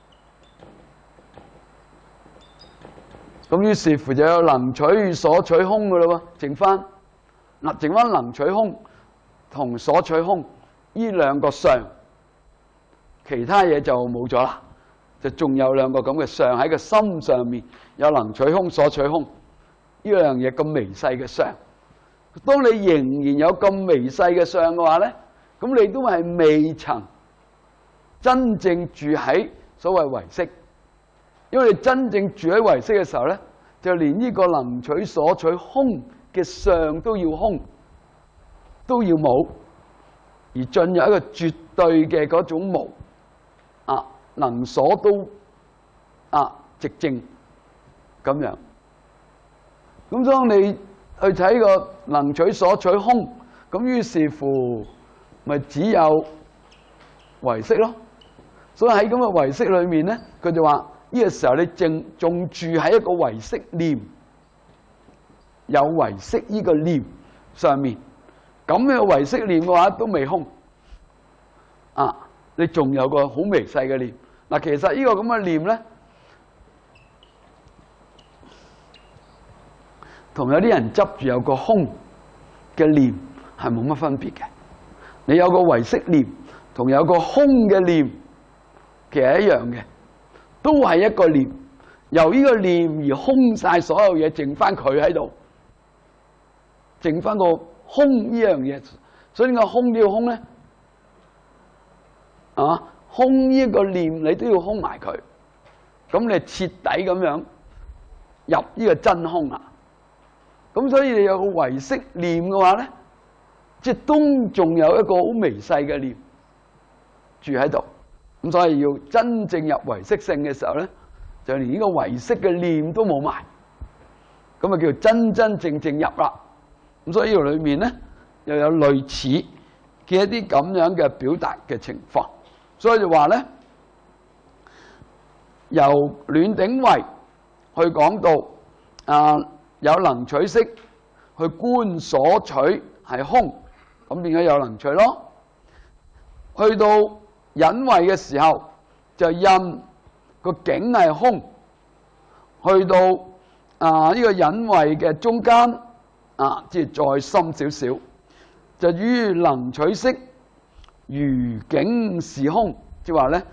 [SPEAKER 1] 咁於是乎就有能取所取空噶咯喎，剩翻能取空， 同所取空呢兩個相，其他嘢就冇咗啦，就仲有兩個咁嘅相喺個心上面，有能取空、所取空呢樣嘢咁微細嘅相。當你仍然有咁微細嘅相嘅話咧，咁你都係未曾真正住喺所謂唯識，因為你真正住喺唯識嘅時候咧，就連呢個能取所取空嘅相都要空，都要冇，而進入一個絕對嘅嗰種無啊，能所都寂靜咁樣。咁當你去睇個能取所取空，咁於是乎咪只有唯識咯。所以喺咁嘅唯識裏面咧，佢就話呢個時候你仲住喺一個唯識念，有唯識呢個念上面，咁嘅唯識念嘅話都未空啊！你仲有個好微細嘅念。嗱，其實呢個咁嘅念咧，同有啲人執住有個空嘅念係冇乜分別嘅。你有個唯識念同有個空嘅念其實一樣嘅，都係一個念，由呢個念而空晒所有嘢，剩翻佢喺度，剩翻個空呢樣嘢。所以點解空都要空咧？空呢個念你都要空埋佢，咁你徹底咁樣入呢個真空啊！咁所以你有個唯識念嘅話咧，即係都仲有一個好微細嘅念住喺度。咁所以要真正入唯識性嘅時候咧，就連呢個唯識嘅念都冇埋，咁啊叫真真正正入啦。咁所以呢度裏面咧又有類似嘅一啲咁樣嘅表達嘅情況。所以就話咧，由煖頂位去講到有能取識去觀所取係空，咁變咗有能取咯。去到隱位嘅時候，就印個境係空。去到呢個隱位嘅中間即係再深少少，就於能取識如境是空，即係話咧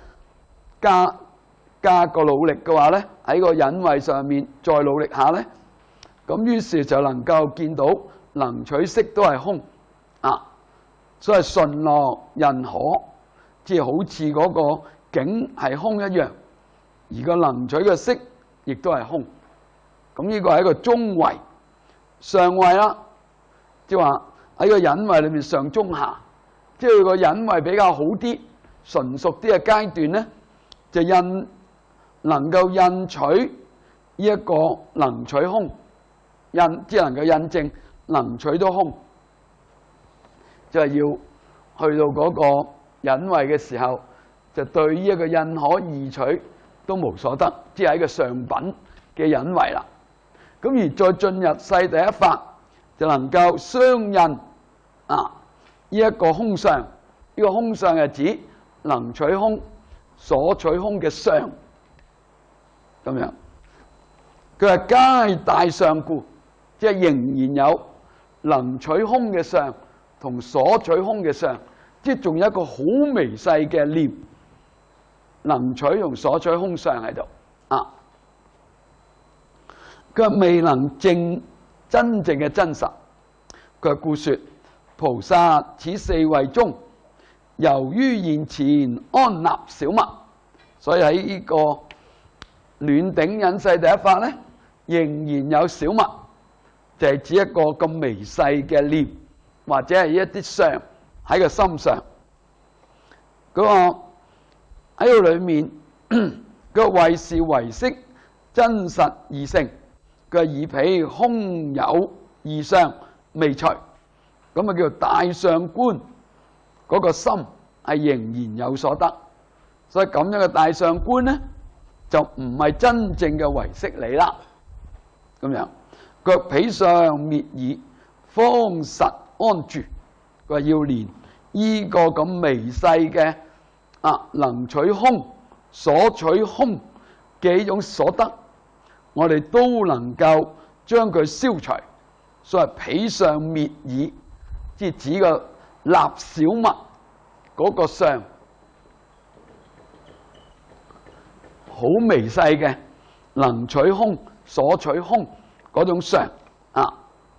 [SPEAKER 1] 加個努力嘅話咧，喺個隱位上面再努力下咧，咁於是就能夠見到能取識都係空所以順樂印可，即係好似嗰個境係空一樣，而個能取嘅識亦都係空。咁呢個係一個中位上位啦，即係話喺個隱位裏面上中下，即係個隱位比較好啲、純熟啲嘅階段咧，就能夠印取呢一個能取空，即係能夠印證能取都空，就係要去到嗰個隱位嘅時候，就對呢一個印可二取都無所得，即係喺個上品嘅隱位啦。咁而再進入世第一法，就能夠相印呢一個空相。呢個空相係指能取空、所取空嘅相咁樣。佢係皆大相故，即係仍然有能取空嘅相同所取空嘅相，即係仲有一個好微細嘅念，能取同所取空相喺度佢未能證真正嘅真實。佢故說菩薩此四位中，由於現前安立小物，所以喺呢個煖頂隱世第一法咧，仍然有小物，就係指一個咁微細嘅念，或者係一啲相喺個心上。佢話喺度裏面，佢謂是唯識真實二性。佢話以彼空有二相未除，咁叫做大相觀嗰個心係仍然有所得。所以咁樣嘅大相觀咧，就唔係真正嘅唯識理啦。咁樣佢話彼相滅已，方實安住。佢話要連呢個咁微細嘅能取空、所取空嘅呢種所得，我哋都能夠將佢消除。所謂彼相滅已，即係指個立小物嗰個相，好微細嘅，能取空、所取空嗰種相啊，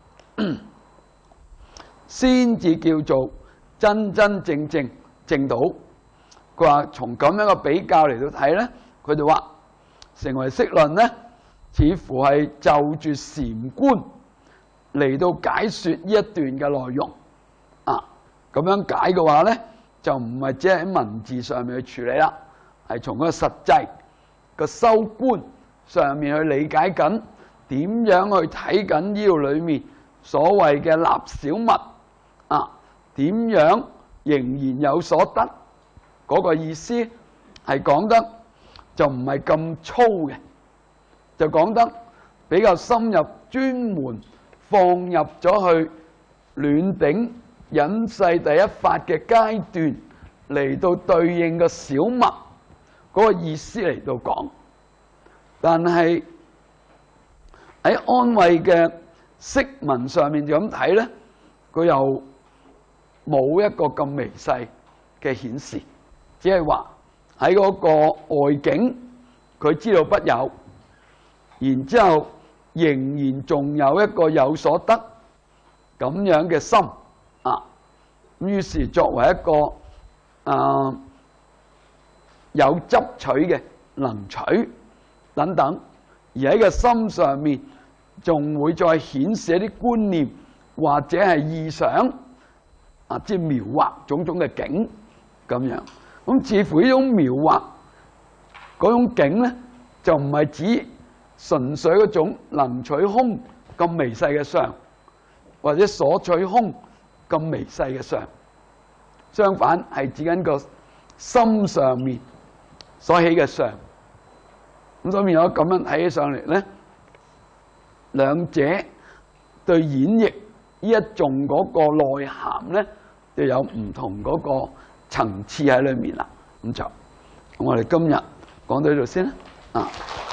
[SPEAKER 1] 先至叫做真真正正證到。佢話從咁樣嘅比較嚟到睇咧，佢哋話成唯識論咧，似乎係就住禪觀嚟到解說呢一段嘅內容啊。咁樣解嘅話咧，就唔係只係喺文字上面去處理啦，係從嗰個實際個修觀上面去理解緊點樣去睇緊呢度裏面所謂嘅立小物啊，點樣仍然有所得嗰個意思，係講得就唔係咁粗嘅，就講得比較深入，專門放入咗去煖頂隱世第一法嘅階段嚟到對應個小物嗰個意思嚟到講。但係喺安慧嘅釋文上面就咁睇咧，佢又冇一個咁微細嘅顯示，只係話喺嗰個外境佢知道不有，然之後仍然仲有一個有所得咁樣嘅心啊。咁於是作為一個有執取嘅能取等等，而喺個心上面仲會再顯示一啲觀念或者係意想啊，即係描畫種種嘅境咁樣。咁似乎呢種描畫嗰種境咧，就唔係指純粹嗰種能取空咁微細嘅相，或者所取空咁微細嘅相。相反係指緊個心上面所起嘅相。咁所以有咁樣睇起上嚟咧，兩者對演繹呢一種嗰個內涵咧，就有唔同嗰個層次喺裏面啦。咁我哋今日講到呢度先啦。